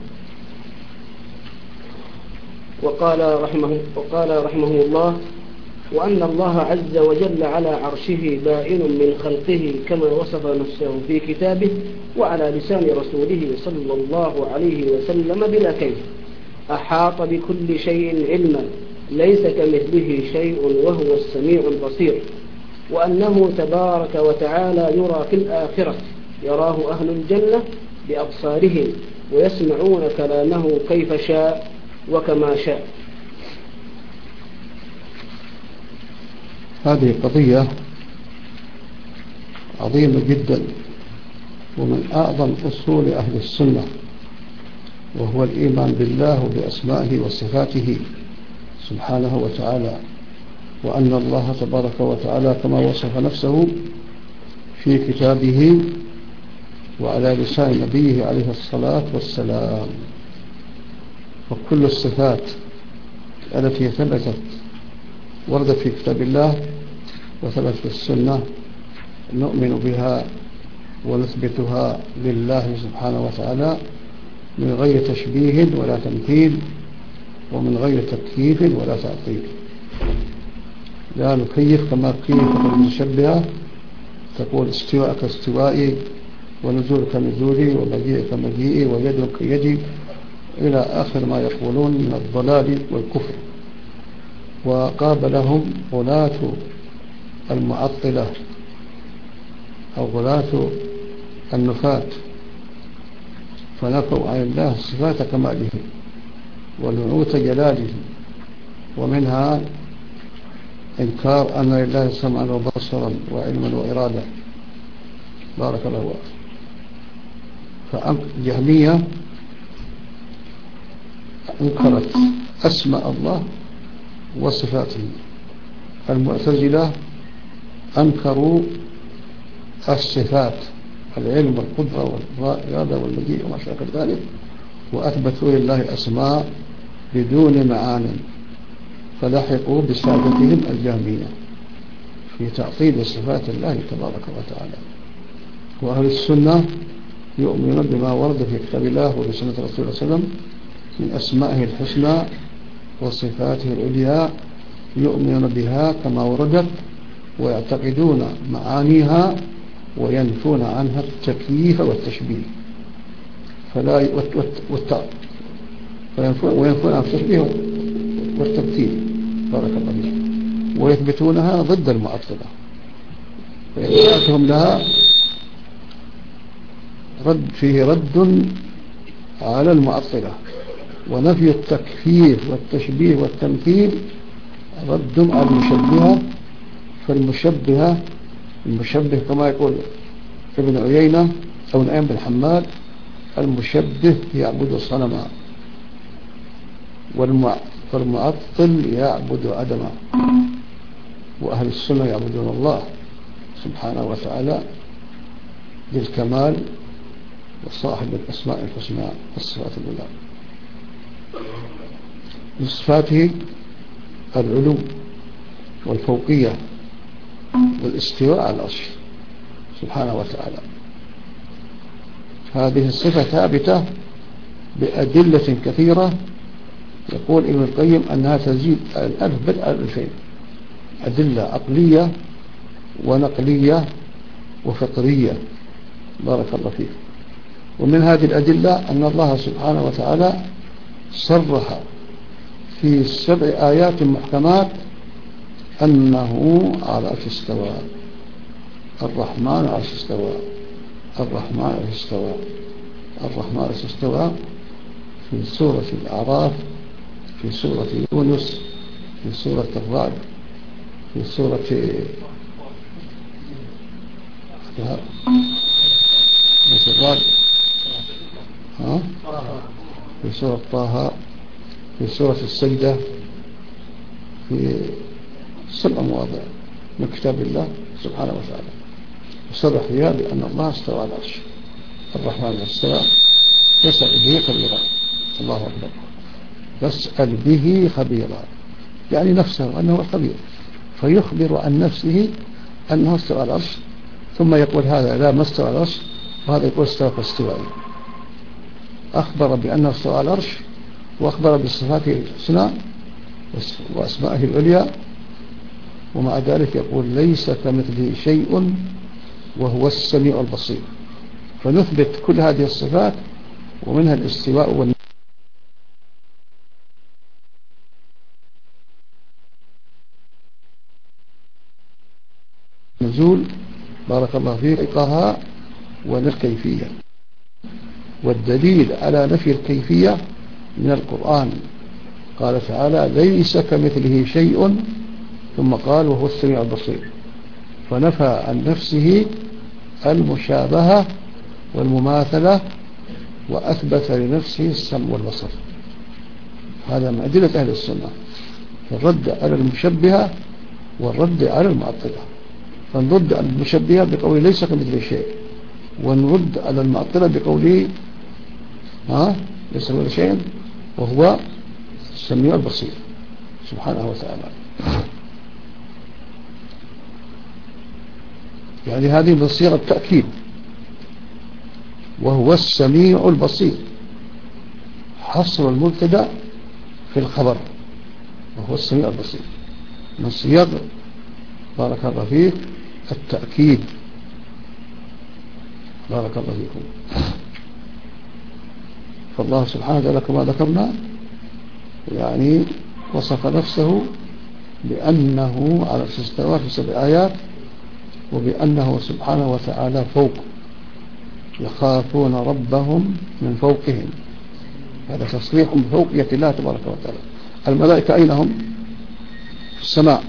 وقال رحمه الله: وأن الله عز وجل على عرشه بائن من خلقه كما وصف نفسه في كتابه وعلى لسان رسوله صلى الله عليه وسلم بلا كيف، أحاط بكل شيء علما، ليس كمثله شيء وهو السميع البصير، وأنه تبارك وتعالى يرى في الآخرة، يراه أهل الجنة بأبصارهم ويسمعون كلامه كيف شاء وكما شاء. هذه قضية عظيمة جدا ومن أعظم أصول أهل السنة، وهو الإيمان بالله وبأسمائه وصفاته سبحانه وتعالى، وأن الله تبارك وتعالى كما وصف نفسه في كتابه وعلى لسان نبيه عليه الصلاة والسلام. وكل الصفات التي ثبتت وردت في كتاب الله وثبت في السنة نؤمن بها ونثبتها لله سبحانه وتعالى من غير تشبيه ولا تمثيل ومن غير تكييف ولا تعطيل. لا نكيف كما كيف المتشبهة، تقول استواء كاستوائي ونزول كنزولي ومجيء كمجيئي ويد كيدي إلى آخر ما يقولون من الضلال والكفر. وقابلهم غلاة المعطلة أو غلاة النفاة، فنفوا عن الله صفات كماله ونعوت جلاله، ومنها إنكار أن لله سمعا وبصرا وعلما وإرادة. بارك الله فيك. فالجهمية أنكرت أسماء الله وصفاته، المعتزلة أنكروا الصفات، العلم والقدرة والإرادة والمجيء وما شابه ذلك، وأثبتوا لله أسماء بدون معان، فلحقوا بسادتهم الجهمية في تعطيل صفات الله تبارك وتعالى. وأهل السنة يؤمنون بما ورد في كتاب الله وبسنة رسول الله صلى الله عليه وسلم من أسمائه الحسنى وصفاته العليا، يؤمنون بها كما وردت ويعتقدون معانيها وينفون عنها التكييف والتشبيه، وينفون عن التشبيه والتمثيل. بارك الله فيك. ويثبتونها ضد المعطلة، فإثباتهم لها فيه رد على المعطلة، ونفي التكفير والتشبيه والتمثيل رد على المشبهة. المشبه كما يقول ابن عيينة أو نعيم بن حماد: المشبه يعبد صنما، والمعطل يعبد عدما، وأهل السنة يعبدون الله سبحانه وتعالى بالكمال وصاحب الأسماء الحسنى والصفات العلى. من صفاته العلو والفوقية والاستواء على العرش سبحانه وتعالى. هذه الصفة ثابتة بأدلة كثيرة، يقول ابن القيم أنها تزيد الألف بدء الألفين، أدلة عقلية ونقلية وفطرية. بارك الله فيك. ومن هذه الأدلة أن الله سبحانه وتعالى صرح في 7 آيات محكمات أنه على العرش استوى. الرحمن على العرش استوى، الرحمن على العرش استوى، الرحمن على العرش استوى، في سورة الأعراف، في سورة يونس، في سورة الرعد، في سورة الرعد، في سورة طه، في سورة السجدة، في 7 مواضع من كتاب الله سبحانه وتعالى وصرح فيها بأن الله استوى على العرش. الرحمن استوى يسأل به خبيرا. الله أكبر. يسأل به خبيرا يعني نفسه أنه الخبير، فيخبر عن نفسه أنه استوى على العرش، ثم يقول هذا لا ما استوى على العرش، وهذا يقول استوى فاستوى. أخبر بأنه استوى على العرش، وأخبر بصفاته الحسنى وأسمائه العليا، ومع ذلك يقول ليس كمثله شيء وهو السميع البصير. فنثبت كل هذه الصفات، ومنها الاستواء والنزول. بارك الله فيك. إقاها والكيفية، والدليل على نفي الكيفية من القرآن. قال تعالى ليس كمثله شيء، ثم قال وهو السميع البصير، فنفى عن نفسه المشابهة والمماثلة، وأثبت لنفسه السمع والبصر. هذا من أدلة أهل السنة، الرد على المشبهة والرد على المعطلة. فنرد على المشبهة بقوله ليس كمثله شيء، ونرد على المعطلة بقوله ليس كمثله شيء وهو السميع البصير سبحانه وتعالى. يعني هذه من صيغ التأكيد، وهو السميع البصير حصر المبتدا في الخبر، وهو السميع البصير من صيغ بارك الله فيك التأكيد. بارك الله فيكم. فالله سبحانه وتعالى كما ذكرنا يعني وصف نفسه بأنه على استوى في 7 آيات، وبأنه سبحانه وتعالى فوق، يخافون ربهم من فوقهم. هذا تصريح بفوقية الله تبارك وتعالى. الملائكة أين هم؟ في السماء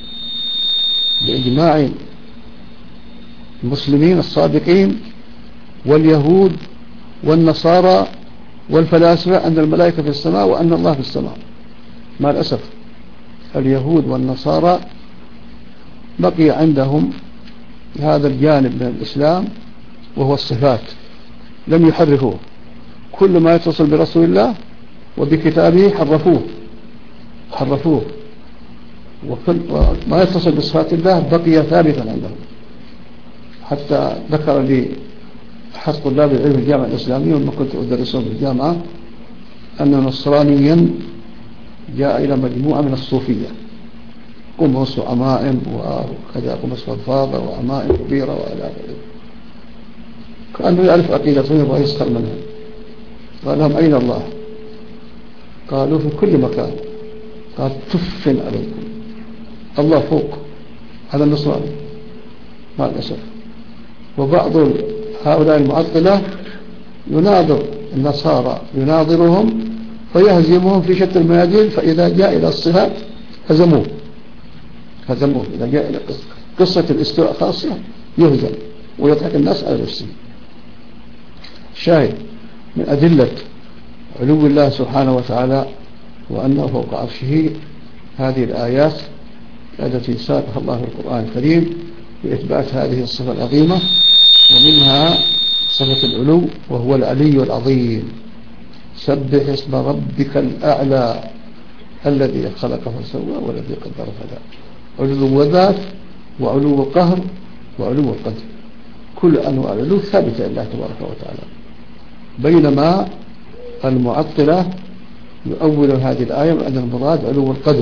بإجماع المسلمين الصادقين واليهود والنصارى والفلاسفة أن الملائكة في السماء وأن الله في السماء. مع الأسف اليهود والنصارى بقي عندهم هذا الجانب من الإسلام وهو الصفات، لم يحرفوه. كل ما يتصل برسول الله وبكتابه حرفوه، وكل ما يتصل بصفات الله بقي ثابتا عندهم. حتى ذكر لي أحد طلاب العلم في الجامعة الإسلامية لما كنت أدرسهم في الجامعة أن نصرانيا جاء إلى مجموعة من الصوفية، قمص وعمائم وكذا، قمص فضفاضة وعمائم كبيرة وإلى آخره، كأنه يعرف عقيدتهم يبغى يسخر منها. قال لهم أين الله؟ قالوا في كل مكان. قال تف عليكم، الله فوق، هذا النصراني مع الأسف. وبعض هؤلاء المعطلة يناظر النصارى، يناظرهم فيهزمهم في شتى الميادين، فإذا جاء إلى الصفات هزموه. إذا جاء إلى قصة الاستواء خاصة يهزم ويضحك الناس على نفسه. شاهد من أدلة علو الله سبحانه وتعالى وأنه فوق عرشه هذه الآيات التي ساقها الله في القرآن الكريم بإثبات هذه الصفة العظيمة، ومنها صفة العلو وهو العلي العظيم. سبح اسم ربك الأعلى الذي خلق فسوى والذي قدر فهدى. علو ذات وعلو قهر وعلو القدر، كل أنواع العلو ثابتة لله تبارك وتعالى. بينما المعطلة يؤول هذه الآية بأن المراد علو القدر،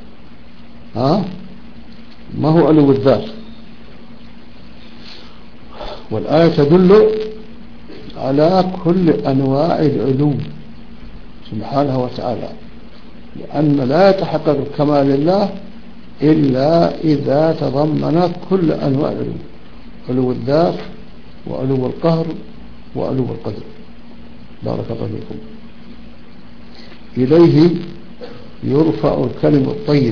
ما هو علو الذات. والآية تدل على كل أنواع العلو سبحانه وتعالى، لأن لا يتحقق الكمال لله إلا إذا تضمن كل أنواع العلو، علو الذات وعلو القهر وعلو القدر. بارك الله فيكم. إليه يرفع الكلم الطيب،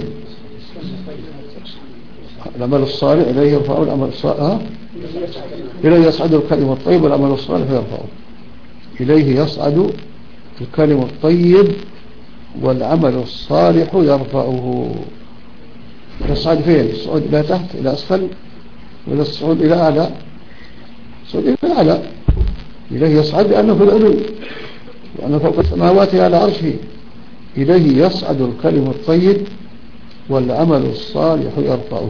العمل الصالح إليه يرفع العمل الصالح، إليه يصعد الكلم الطيب والعمل الصالح يرفعه. إليه يصعد الكلم الطيب والعمل الصالح يرفعه. يصعد فين؟ الصعود إلى تحت إلى أسفل ولا الصعود إلى أعلى؟ الصعود إلى أعلى. إليه يصعد لأنه في العلو، لأنه فوق السماوات على عرشه. إليه يصعد الكلم الطيب والعمل الصالح يرفعه.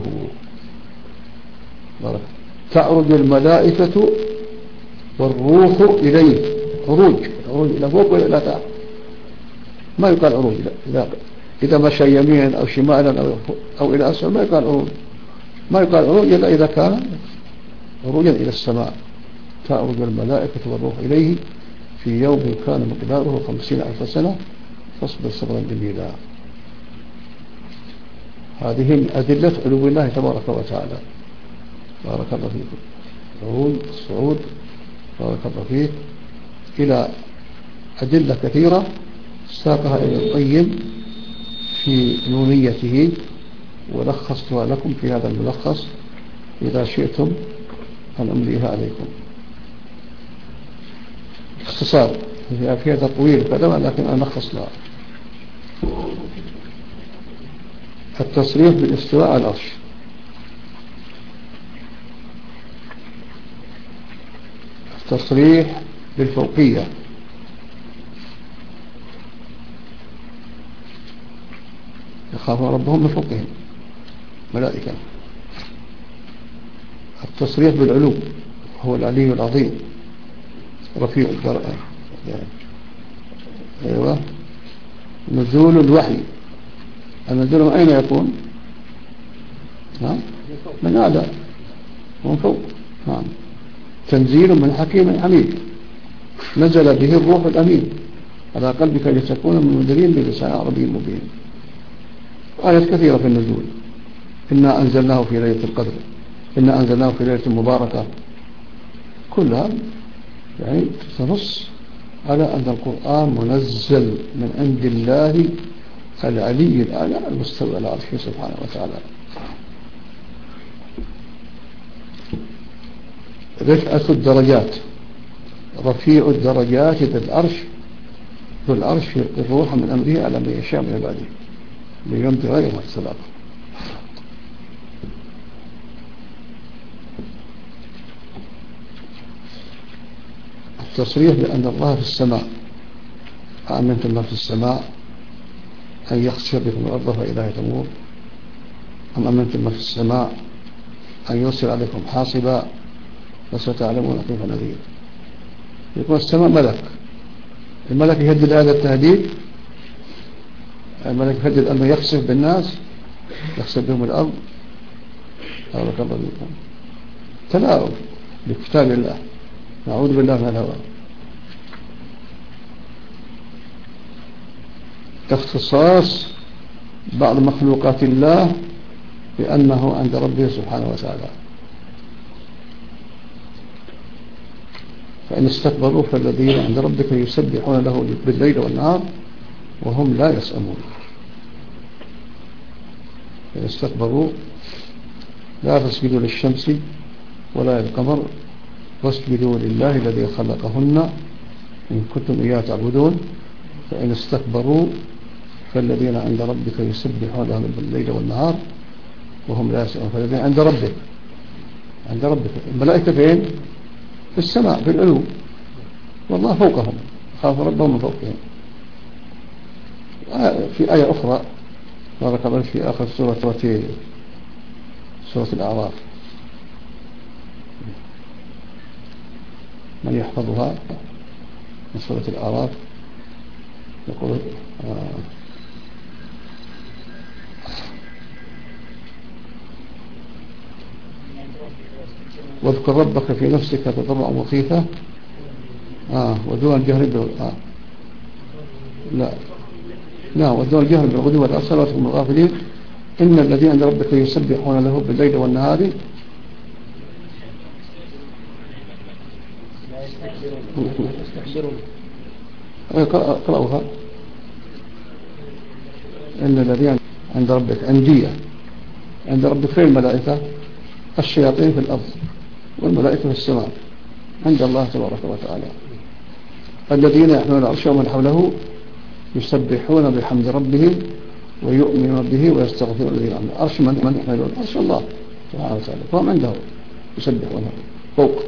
تعرج الملائكة والروح إليه. عروج إلى فوق ولا إلى تحت؟ ما يقال عروج. إذا مشى يمينا أو شمالا أو إلى أسفل ما يقال عروج. ما يقال عروج إلا إذا كان عروجا إلى السماء. تعرج الملائكة والروح إليه في يوم كان مقداره 50,000 سنة فاصبر صبرا جميلا. هذه من أدلة علو الله تبارك وتعالى. بارك الله فيكم. الصعود بارك الله فيك إلى أدلة كثيرة ساقها ابن القيم في نونيته ولخصتها لكم في هذا الملخص إذا شئتم أن أمليها عليكم. اختصار فيها تطويل كذا، لكن أنا ألخص لها. التصريح بالاستواء على العرش. التصريح بالفوقية. يخافون ربهم من فوقهم ملائكة. التصريح بالعلو هو العلي العظيم رفيع الدرجة. أيوة. نزول الوحي. النزول من أين يكون؟ من أعلى ومن فوق. تنزيل من حكيم حميد نزل به الروح الأمين على قلبك لتكون من المنذرين بلسان عربي مبين. آيات كثيرة في النزول. إنا أنزلناه في ليلة القدر، إنا أنزلناه في ليلة مباركة، كلها يعني تنص على أن القرآن منزل من عند الله العلي الأعلى المستوى على عرشه سبحانه وتعالى. رفعة الدرجات. رفيع الدرجات ذو العرش. ذو العرش الروح من أمره على من يشاء من عباده بيوم غير اختلاف. التصريح بأن الله في السماء. أأمنتم من في السماء أن يخسف بكم الأرض فإذا هي تمور، أم أمنتم من في السماء أن يرسل عليكم حاصبا فستعلمون كيف نذير. يكون السماء ملك. الملك يهدد هذا التهديد. الملك يهدد أنه يخسف بالناس، يخسف بهم الأرض. بارك الله فيكم. تلاعب بكتاب الله، نعوذ بالله من الهوى. اختصاص بعض مخلوقات الله بأنه عند ربه سبحانه وتعالى. فإن استكبروا فالذين عند ربك يسبحون له بالليل والنهار وهم لا يسأمون. فإن استكبروا لا تسجدوا للشمس ولا للقمر واسجدوا لله الذي خلقهن إن كنتم إياه تعبدون. فإن استكبروا فالذين عند ربك يسبحون له بالليل والنهار وهم لا يسأمون. فالذين عند ربك الملائكة فين؟ في السماء في العلو، والله فوقهم، خاف ربهم من فوقهم. في آية أخرى بارك الله في آخر سورة الأعراف، من يحفظها من سورة الأعراف يقول واذكر ربك في نفسك تضرعا وخيفة ودون الجهر ودون الجهر بالغدو والآصال وتكن من الغافلين إن الذين عند ربك يسبحون له بالليل والنهار قرأوها. إن الذين عند ربك أندية عند ربك فين الملائكة؟ الشياطين في الأرض والملائكة في السماء عند الله تبارك وتعالى. الذين يحملون العرش ومن حوله يسبحون بحمد ربهم ويؤمنون به ويستغفرون الذين آمنوا. عرش من يحملون؟ عرش الله سبحانه وتعالى، فهم عنده يسبحونه فوق.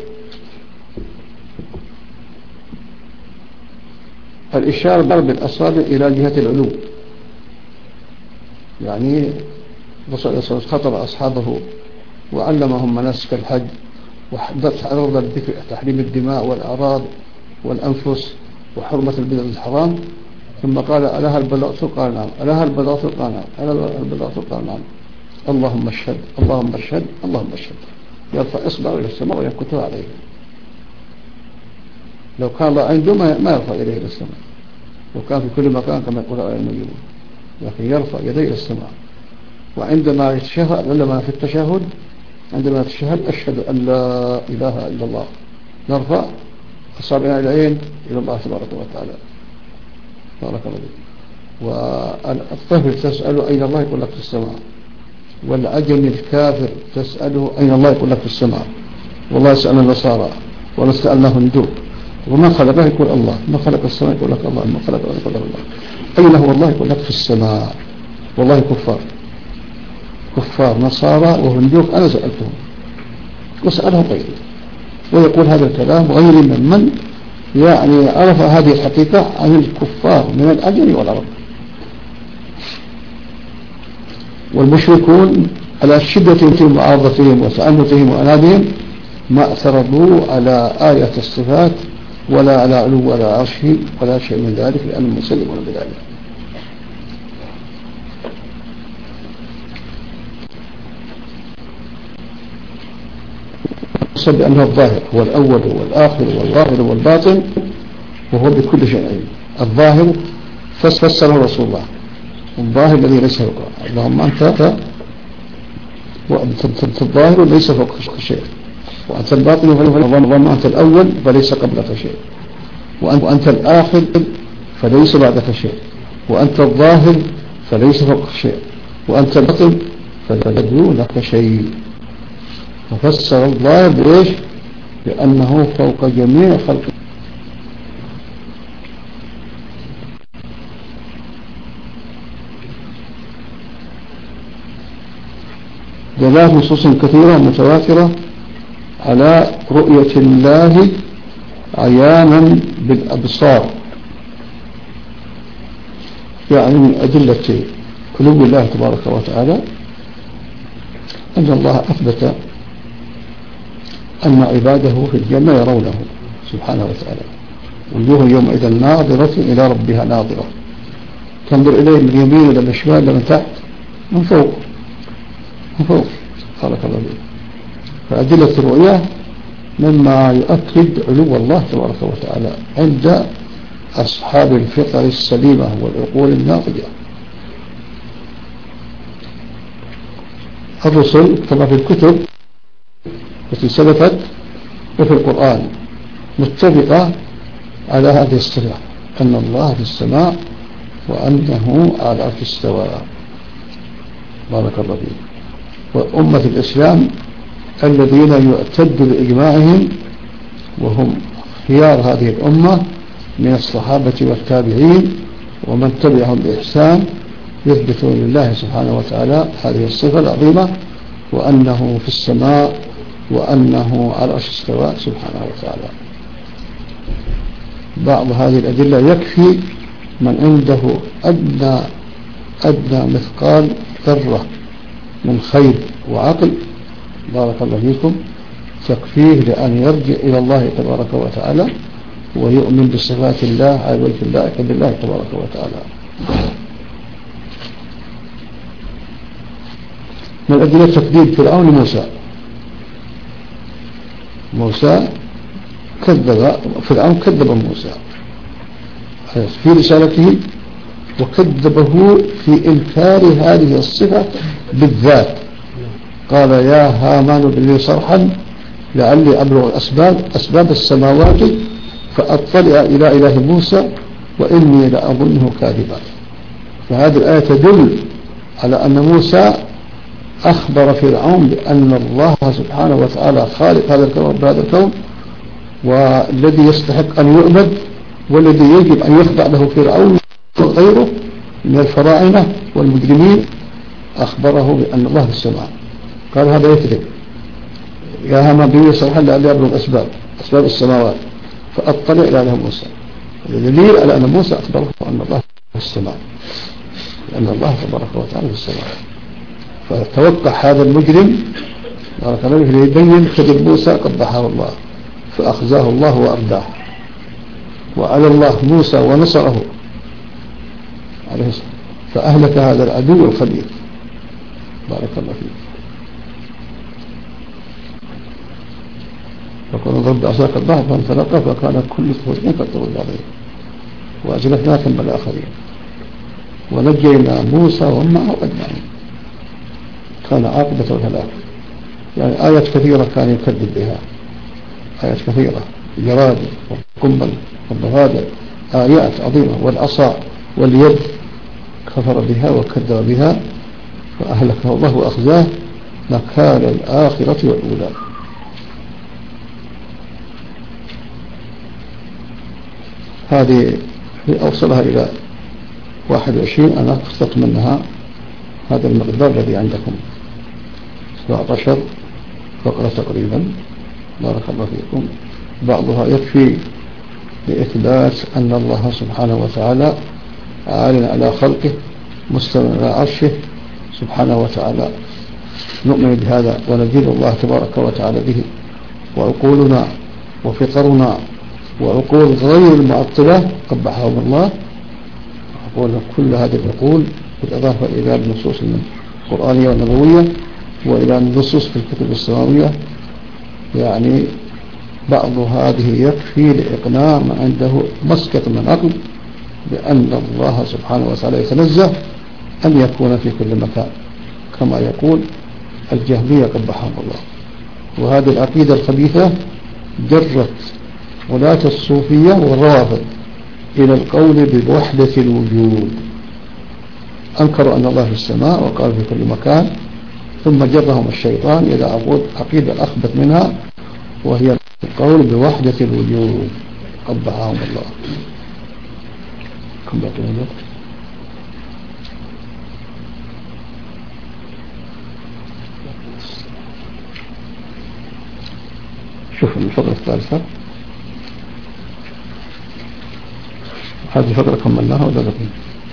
الإشارة بالأصابع إلى جهة العلو، يعني الرسول صلى الله عليه وسلم خطب أصحابه وعلمهم مناسك الحج وحرر الذكر تحريم الدماء والأعراض والأنفس وحرمة البدع الحرام، ثم قال ألها البلاغة؟ قال نعم. ألها البلاغة؟ قال نعم. ألها البلاغة؟ قال نعم. اللهم اشهد اللهم اشهد اللهم اشهد. يرفع إصبعه إلى السماء وينكتها عليه. لو كان الله عنده ما يرفع يديه إلى السماء، لو كان في كل مكان كما يقول النبي، لكن يرفع يديه إلى السماء. وعندما يتشهد لما في التشهد عندما يتشهد أشهد أن لا إله إلا الله، نرفع أصابعنا العين إلى الله تبارك وتعالى. بارك الله فيك. والطفل تسأله أين الله؟ يقول لك في السماء. والعجم الكافر تسأله أين الله؟ يقول لك في السماء. والله سألنا النصارى ونسألنا هندوك وما خلقه؟ يقول الله. ما خلق السماء؟ يقول لك الله. ما خلق يقول لك الله. أين هو الله؟ يقول لك في السماء. والله كفار نصارى وهندوك أنا سألتهم وسألهم غيري، ويقول هذا الكلام غير من يعني عرف هذه الحقيقة عن الكفار من الأجل والعرب. والمشركون على شدة في معارضتهم وتعنتهم وعنادهم ما اعترضوا على آية الصفات ولا على علو ولا عرشه ولا شيء من ذلك، لأنهم مسلمون بذلك. بأنه الظاهر هو الأول والآخر والظاهر والباطن وهو بكل شيء عليم. الظاهر فسره رسول الله، الظاهر الذي ليس فوق. اللهم أنت الظاهر ليس فوق شيء، وأنت الباطن اللهم أنت الأول فليس قبلك شيء، وأنت الآخر فليس بعدك شيء، وأنت الظاهر فليس فوق شيء، وأنت الباطن فلا دونك شيء. وفسر الله بإيش؟ بأنه فوق جميع خلقه. دلالات نصوص كثيرة متواترة على رؤية الله عيانا بالأبصار، يعني من أدلة علو الله تبارك وتعالى أن الله أثبت أن عباده في الجنة يرونه سبحانه وتعالى. وجوه يومئذ ناظرة إلى ربها ناظرة، تنظر إليه من اليمين ولا من الشمال ولا من تحت؟ من فوق بارك الله فيك. فأدلة الرؤيا مما يؤكد علو الله تبارك وتعالى عند أصحاب الفطر السليمة والعقول الناضجة. الرسل كما في الكتب التي سلفت وفي القرآن متفقة على هذه الصفة، أن الله في السماء وأنه على العرش استوى. بارك الله فيك. وأمة الإسلام الذين يعتد بإجماعهم وهم خيار هذه الأمة من الصحابة والتابعين ومن تبعهم بإحسان يثبتون لله سبحانه وتعالى هذه الصفة العظيمة، وأنه في السماء وأنه على العرش استوى سبحانه وتعالى. بعض هذه الأدلة يكفي من عنده أدنى مثقال ذرة من خير وعقل، بارك الله فيكم، تكفيه لأن يرجع إلى الله تبارك وتعالى ويؤمن بصفات الله على وجه اللائق بالله تبارك وتعالى. من أدلة تكذيب فرعون موسى فرعون كذب موسى في رسالته وكذبه في إنكار هذه الصفة بالذات. قال يا هامان ابن لي صرحا لعلي أبلغ أسباب السماوات فأطلع إلى إله موسى وإني لأظنه كاذبا. فهذه الآية تدل على أن موسى أخبر فرعون بأن الله سبحانه وتعالى خالق هذا الكون والذي يستحق أن يؤمن والذي يجب أن يخضع له فرعون وغيره من الفراعنة والمجرمين. أخبره بأن الله في السماء. قال هذا يكذب، يا هامان بني صرحا لعلي أبلغ أسباب السماوات فأطلع إلى إله موسى. الدليل على أن موسى أخبره أن الله في السماء، لأن الله تبارك وتعالى في السماء. فتوقع هذا المجرم بارك الله فيه ليبين كذب موسى قبحه الله، فأخزاه الله وأرداه، وعلى الله موسى ونصره عليه السلام، فأهلك هذا العدو الخبيث. بارك الله فيه. فقال ضرب عصاك البحر فانفلق فكان كل فرق كالطول العظيم وأزلفناكم بالآخرين ونجينا موسى ومعه أجمعين. كان عاقبة الهلاك. يعني آيات كثيرة كان يكذب بها، آيات كثيرة، الجراد والقنبل والضفادع، آيات عظيمة، والعصا واليد كفر بها وكذب بها فأهلكه الله وأخزاه نكال الآخرة والأولى. هذه أوصلها إلى 21. أنا أخذت منها هذا المقدار الذي عندكم 17 فقرة تقريبا. بارك الله فيكم. بعضها يكفي لإثبات أن الله سبحانه وتعالى عال على خلقه مستوى على عرشه سبحانه وتعالى. نؤمن بهذا ونجيل الله تبارك وتعالى به، وعقولنا وفطرنا وعقول غير المعطلة قبحهم الله، عقول كل هذه العقول بالإضافة إلى النصوص القرآنية والنبوية وإلى النصوص في الكتب السماوية. يعني بعض هذه يكفي لإقناع من عنده مسكة من عقل بأن الله سبحانه وتعالى يتنزه أن يكون في كل مكان كما يقول الجهمية قبحهم الله. وهذه العقيدة الخبيثة جرت ولاة الصوفية والروافض إلى القول بوحدة الوجود. أنكروا أن الله في السماء وقالوا في كل مكان، ثم جرهم الشيطان إلى عقيدة الأخبث منها وهي القول بوحدة الوجود. قبحهم الله. كم بقي من الوقت؟ شوف الفقرة الثالثة، هذه الفقرة كملناها ولا بقي؟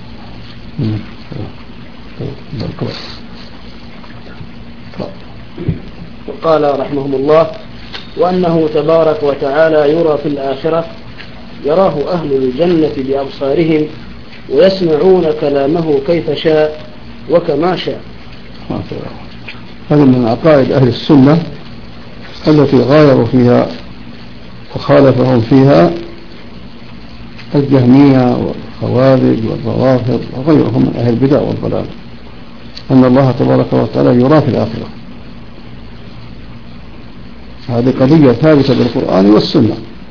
وقال رحمهم الله: وأنه تبارك وتعالى يرى في الآخرة، يراه أهل الجنة بأبصارهم ويسمعون كلامه كيف شاء وكما شاء. هذه من عقائد أهل السنة التي غايروا فيها وخالفهم فيها الجهمية والخوارج والروافض وغيرهم من أهل البدع والضلال. أن الله تبارك وتعالى يرى في الآخرة. هذه قضية ثابتة بالقرآن والسنة.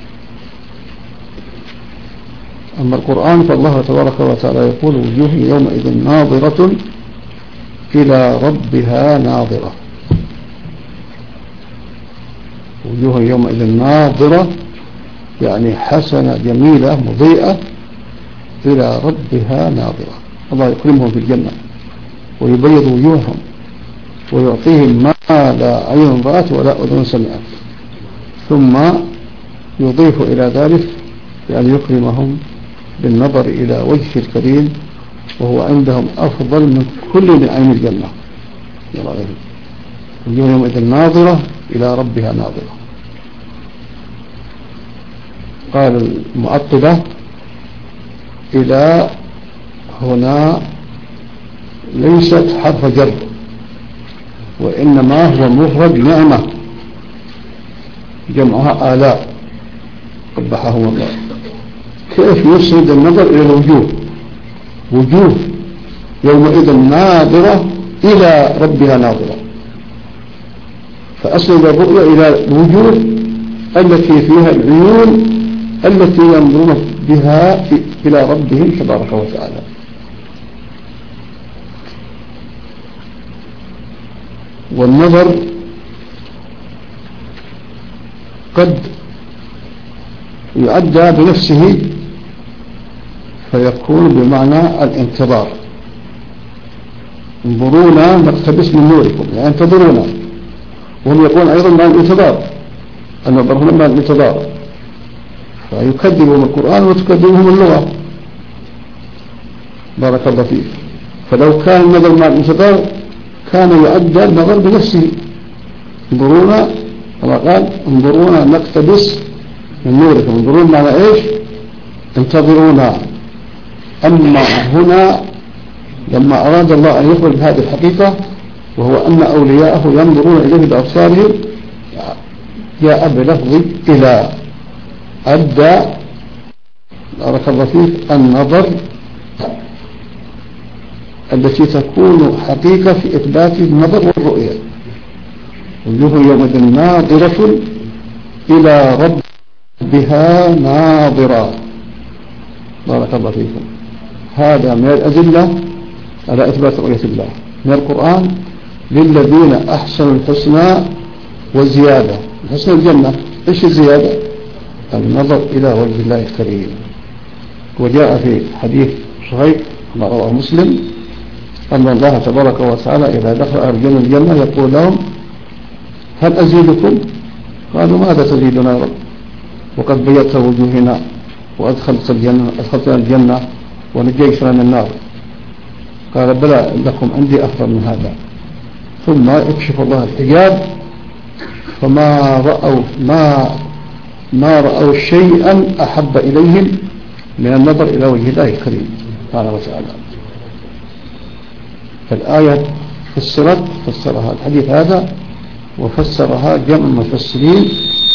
أما القرآن فالله تبارك وتعالى يقول وجوه يومئذ ناظرة إلى ربها ناظرة. وجوه يومئذ ناظرة يعني حسنة جميلة مضيئة إلى ربها ناظرة. الله يكرمهم في الجنة ويبيض وجوههم ويعطيهم ما لا عين رأت ولا أذن سمعت، ثم يضيف إلى ذلك بأن يكرمهم بالنظر إلى وجه الكريم وهو عندهم أفضل من كل نعيم الجنة. وجوه يومئذ ناظرة إلى ربها ناظرة. قال المعطلة إلى هنا ليست حرف جر، وإنما هو مفرد نعمة جمعها آلاء قبحهم الله. كيف يسند النظر إلى الوجوه؟ وجوه يومئذ ناظرة إلى ربها ناظرة، فأسند الرؤية إلى الوجوه التي فيها العيون التي ينظرون بها إلى ربهم تبارك وتعالى. والنظر قد يؤدى بنفسه فيكون بمعنى الانتظار. انظرونا نقتبس من نوركم، يعني انتظرونا، وهم يقولون أيضا مع الانتظار، النظر هنا مع الانتظار، فيكذبهم القرآن وتكذبهم اللغة. بارك الله فيك. فلو كان النظر مع الانتظار كان يؤدى النظر بنفسه. انظرونا كما قال انظرونا نقتبس من نوركم، انظرونا معنى ايش؟ انتظرونا. أما هنا لما أراد الله أن يخبر بهذه الحقيقة وهو أن أولياءه ينظرون إليه بأبصارهم جاء بلفظ إلى أدى بارك الله فيك النظر التي تكون حقيقة في إثبات النظر والرؤية. وجوه يومئذ ناظرة إلى ربها ناظرة. بارك الله فيكم. هذا من الأدلة على إثبات رؤية الله من القرآن. للذين أحسنوا الحسنى وزيادة. حسن الجنة إيش الزيادة؟ النظر إلى وجه الله الكريم. وجاء في حديث صحيح ما رواه مسلم أن الله تبارك وتعالى إذا دخل أهل الجنة يقول لهم هل أزيدكم؟ قالوا ماذا تزيدنا يا رب؟ وقد بيضت وجوهنا وأدخلتنا الجنة ونجيتنا من النار. قال بلى لكم عندي أفضل من هذا. ثم يكشف الله الحجاب فما رأوا ما رأوا شيئا أحب إليهم من النظر إلى وجه الله الكريم سبحانه وتعالى. فالآية فسرها الحديث هذا وفسرها جمع المفسرين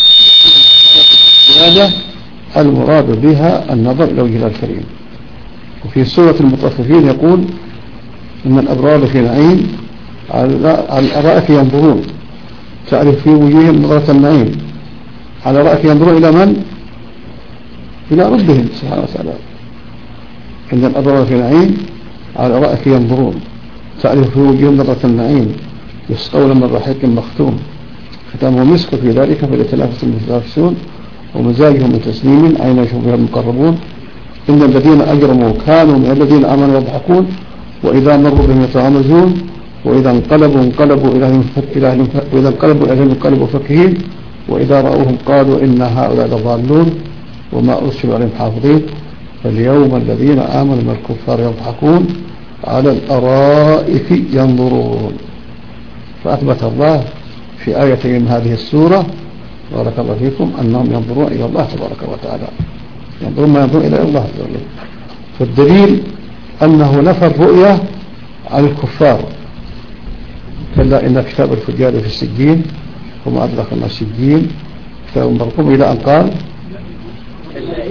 هذا المراد بها النظر إلى وجه الله الكريم. وفي سورة المطففين يقول إن الأبرار في نعيم على الأرائك ينظرون تعرف في وجوههم نظرة النعيم. على الأرائك ينظرون إلى من؟ إلى ربهم سبحانه وتعالى. إن الأبرار في نعيم على الأرائك ينظرون تعرف في وجوههم نظرة النعيم يسقون من رحيق مختوم ختامه مسك في ذلك فليتنافس المتنافسون ومزاجهم من تسنيم عين يشرب بها المقربون. إن الذين أجرموا كانوا من الذين آمنوا يضحكون وإذا مروا بهم يتغامزون وإذا انقلبوا إلى أهلهم فكهين وإذا رأوهم قالوا إن هؤلاء لضالون وما أرسلوا عليهم حافظين. فاليوم الذين آمنوا من الكفار يضحكون على الأرائك ينظرون. فأثبت الله في آية من هذه السورة بارك الله فيكم أنهم ينظرون إلى الله تبارك وتعالى، ينظرون ما ينظرون إلى الله. فالدليل أنه نفى الرؤية عن الكفار. كلا إن كتاب الفجار في السجين وما أدرك ما السجين كتاب مرقوم إلى أن قال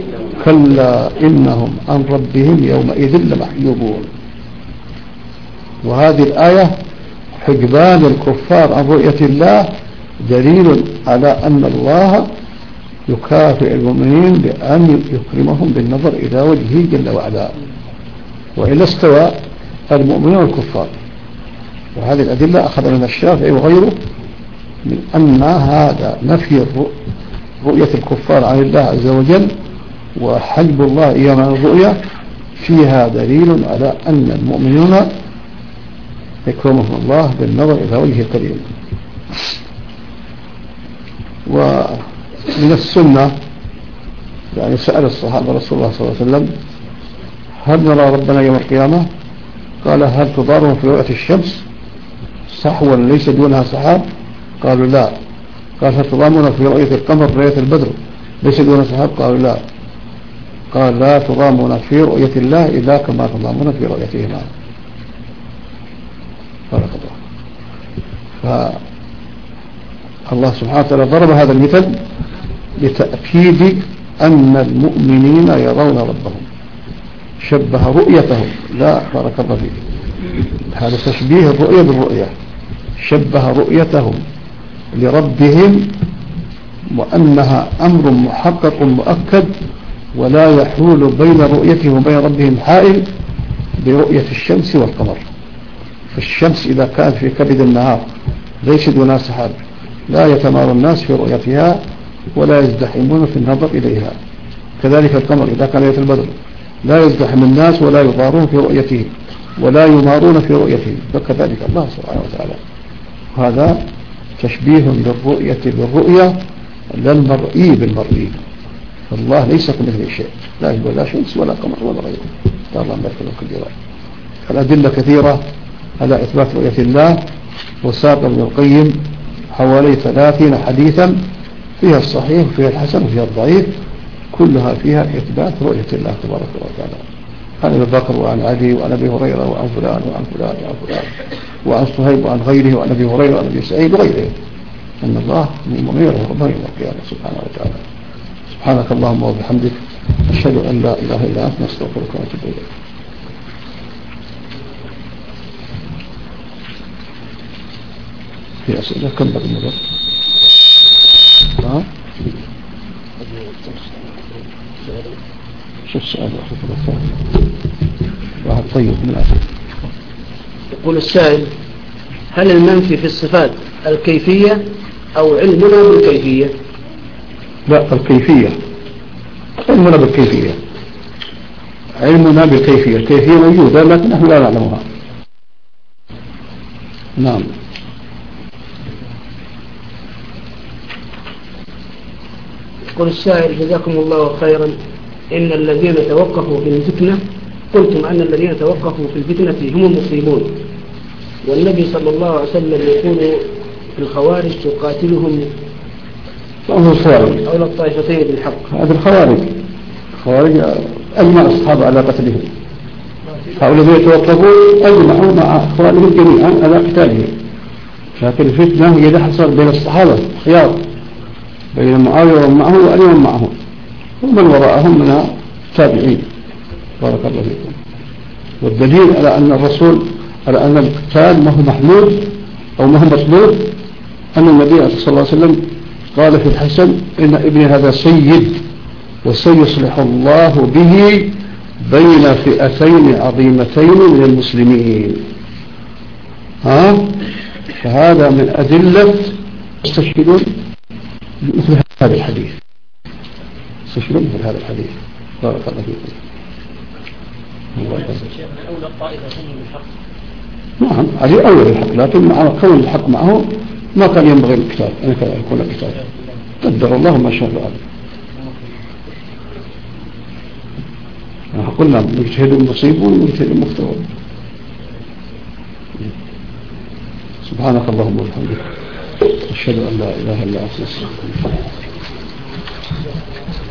كلا إنهم عن ربهم يومئذ لمحجوبون. وهذه الآية حجبان الكفار عن رؤية الله دليل على أن الله يكافئ المؤمنين بأن يكرمهم بالنظر إلى وجهه جل وعلا، وإلا استوى المؤمنين والكفار. وهذه الأدلة أخذ من الشافعي وغيره من أن هذا نفي رؤية الكفار عن الله عز وجل وحجب الله إياهم عن الرؤية فيها دليل على أن المؤمنون يكرمهم الله بالنظر إلى وجه الكريم. ومن السنة يعني سأل الصحابة رسول الله صلى الله عليه وسلم هل نرى ربنا يوم القيامة؟ قال هل تضارون في رؤية الشمس صحوا ليس دونها سحاب؟ قالوا لا. قال هل تضامون في رؤية القمر رؤية البدر ليس دونها سحاب؟ قالوا لا. قال لا تضامون في رؤية الله إلا كما تضامون في رؤيتهما. بارك الله. فالله سبحانه وتعالى ضرب هذا المثل لتأكيد أن المؤمنين يرون ربهم، شبه رؤيتهم. لا بارك الله فيك، هذا تشبيه الرؤية بالرؤية، شبه رؤيتهم لربهم وأنها أمر محقق مؤكد ولا يحول بين رؤيتهم وبين ربهم حائل برؤية الشمس والقمر. فالشمس إذا كانت في كبد النهار ليس دونها سحاب لا يتمارى الناس في رؤيتها ولا يزدحمون في النظر إليها. كذلك القمر إذا كان ليلة البدر لا يزدحم الناس ولا يضارون في رؤيته ولا يمارون في رؤيته، فكذلك الله سبحانه وتعالى. هذا تشبيه للرؤية بالرؤية لا المرئي بالمرئي. فالله ليس كمثله شيء، لا يوجد لا شمس ولا قمر ولا غيره. الله بارك كبيرا. الأدلة كثيرة على إثبات رؤية الله، وساق ابن القيم حوالي 30 حديثا فيها الصحيح وفيها الحسن وفيها الضعيف، كلها فيها إثبات رؤية الله تبارك وتعالى. عن أبي بكر وعن علي وعن أبي هريرة وعن فلان وعن فلان وعن فلان وعن صهيب وعن غيره وعن أبي هريرة وعن أبي سعيد وغيره أن الله من المؤمنين ربنا يوم القيامة سبحانه وتعالى. سبحانك اللهم وبحمدك أشهد أن لا إله إلا أنت نستغفرك ونتوب إليك. في أسئلة كم بقي المدر؟ شو السؤال واحد طيب من الأسئلة. يقول السائل هل المنفي في الصفات الكيفية أو علمنا بالكيفية؟ لا، الكيفية. علمنا بالكيفية، علمنا بالكيفية. الكيفية موجودة لكن نحن لا نعلمها. نعم. يقول السائل جزاكم الله خيرا إن الذين توقفوا في الفتنة قلتم أن الذين توقفوا في الفتنة هم المصيبون، والنبي صلى الله عليه وسلم يقول في الخوارج تقاتلهم أولى الطائفتين بالحق. هذا الخوارج أجمع الصحابة على قتلهم. هؤلاء الذين توقفوا أجمعوا مع أخوانهم جميعا على قتالهم، لكن الفتنة هي اللي حصل بين الصحابة خيار، بين معاوية ومن معه وعلي ومن معه ومن وراءهم من التابعين. بارك الله فيكم. والدليل على أن الرسول على أن القتال ما هو محمود أو ما هو مطلوب أن النبي صلى الله عليه وسلم قال في الحسن إن ابني هذا سيد وسيصلح الله به بين فئتين عظيمتين من المسلمين. فهذا من أدلة يستشهدون مثل هذا الحديث، يستشهدون مثل هذا الحديث. بارك الله فيكم. أولى الطائفتين بالحق. نعم هذه أول الحق، لكن مع كون الحق معه ما كان ينبغي القتال أن يكون القتال. قدر الله ما شاء فعل. قلنا مجتهد مصيب ومجتهد مختار. سبحانك اللهم وبحمدك أشهد أن لا إله إلا أنت أستغفرك.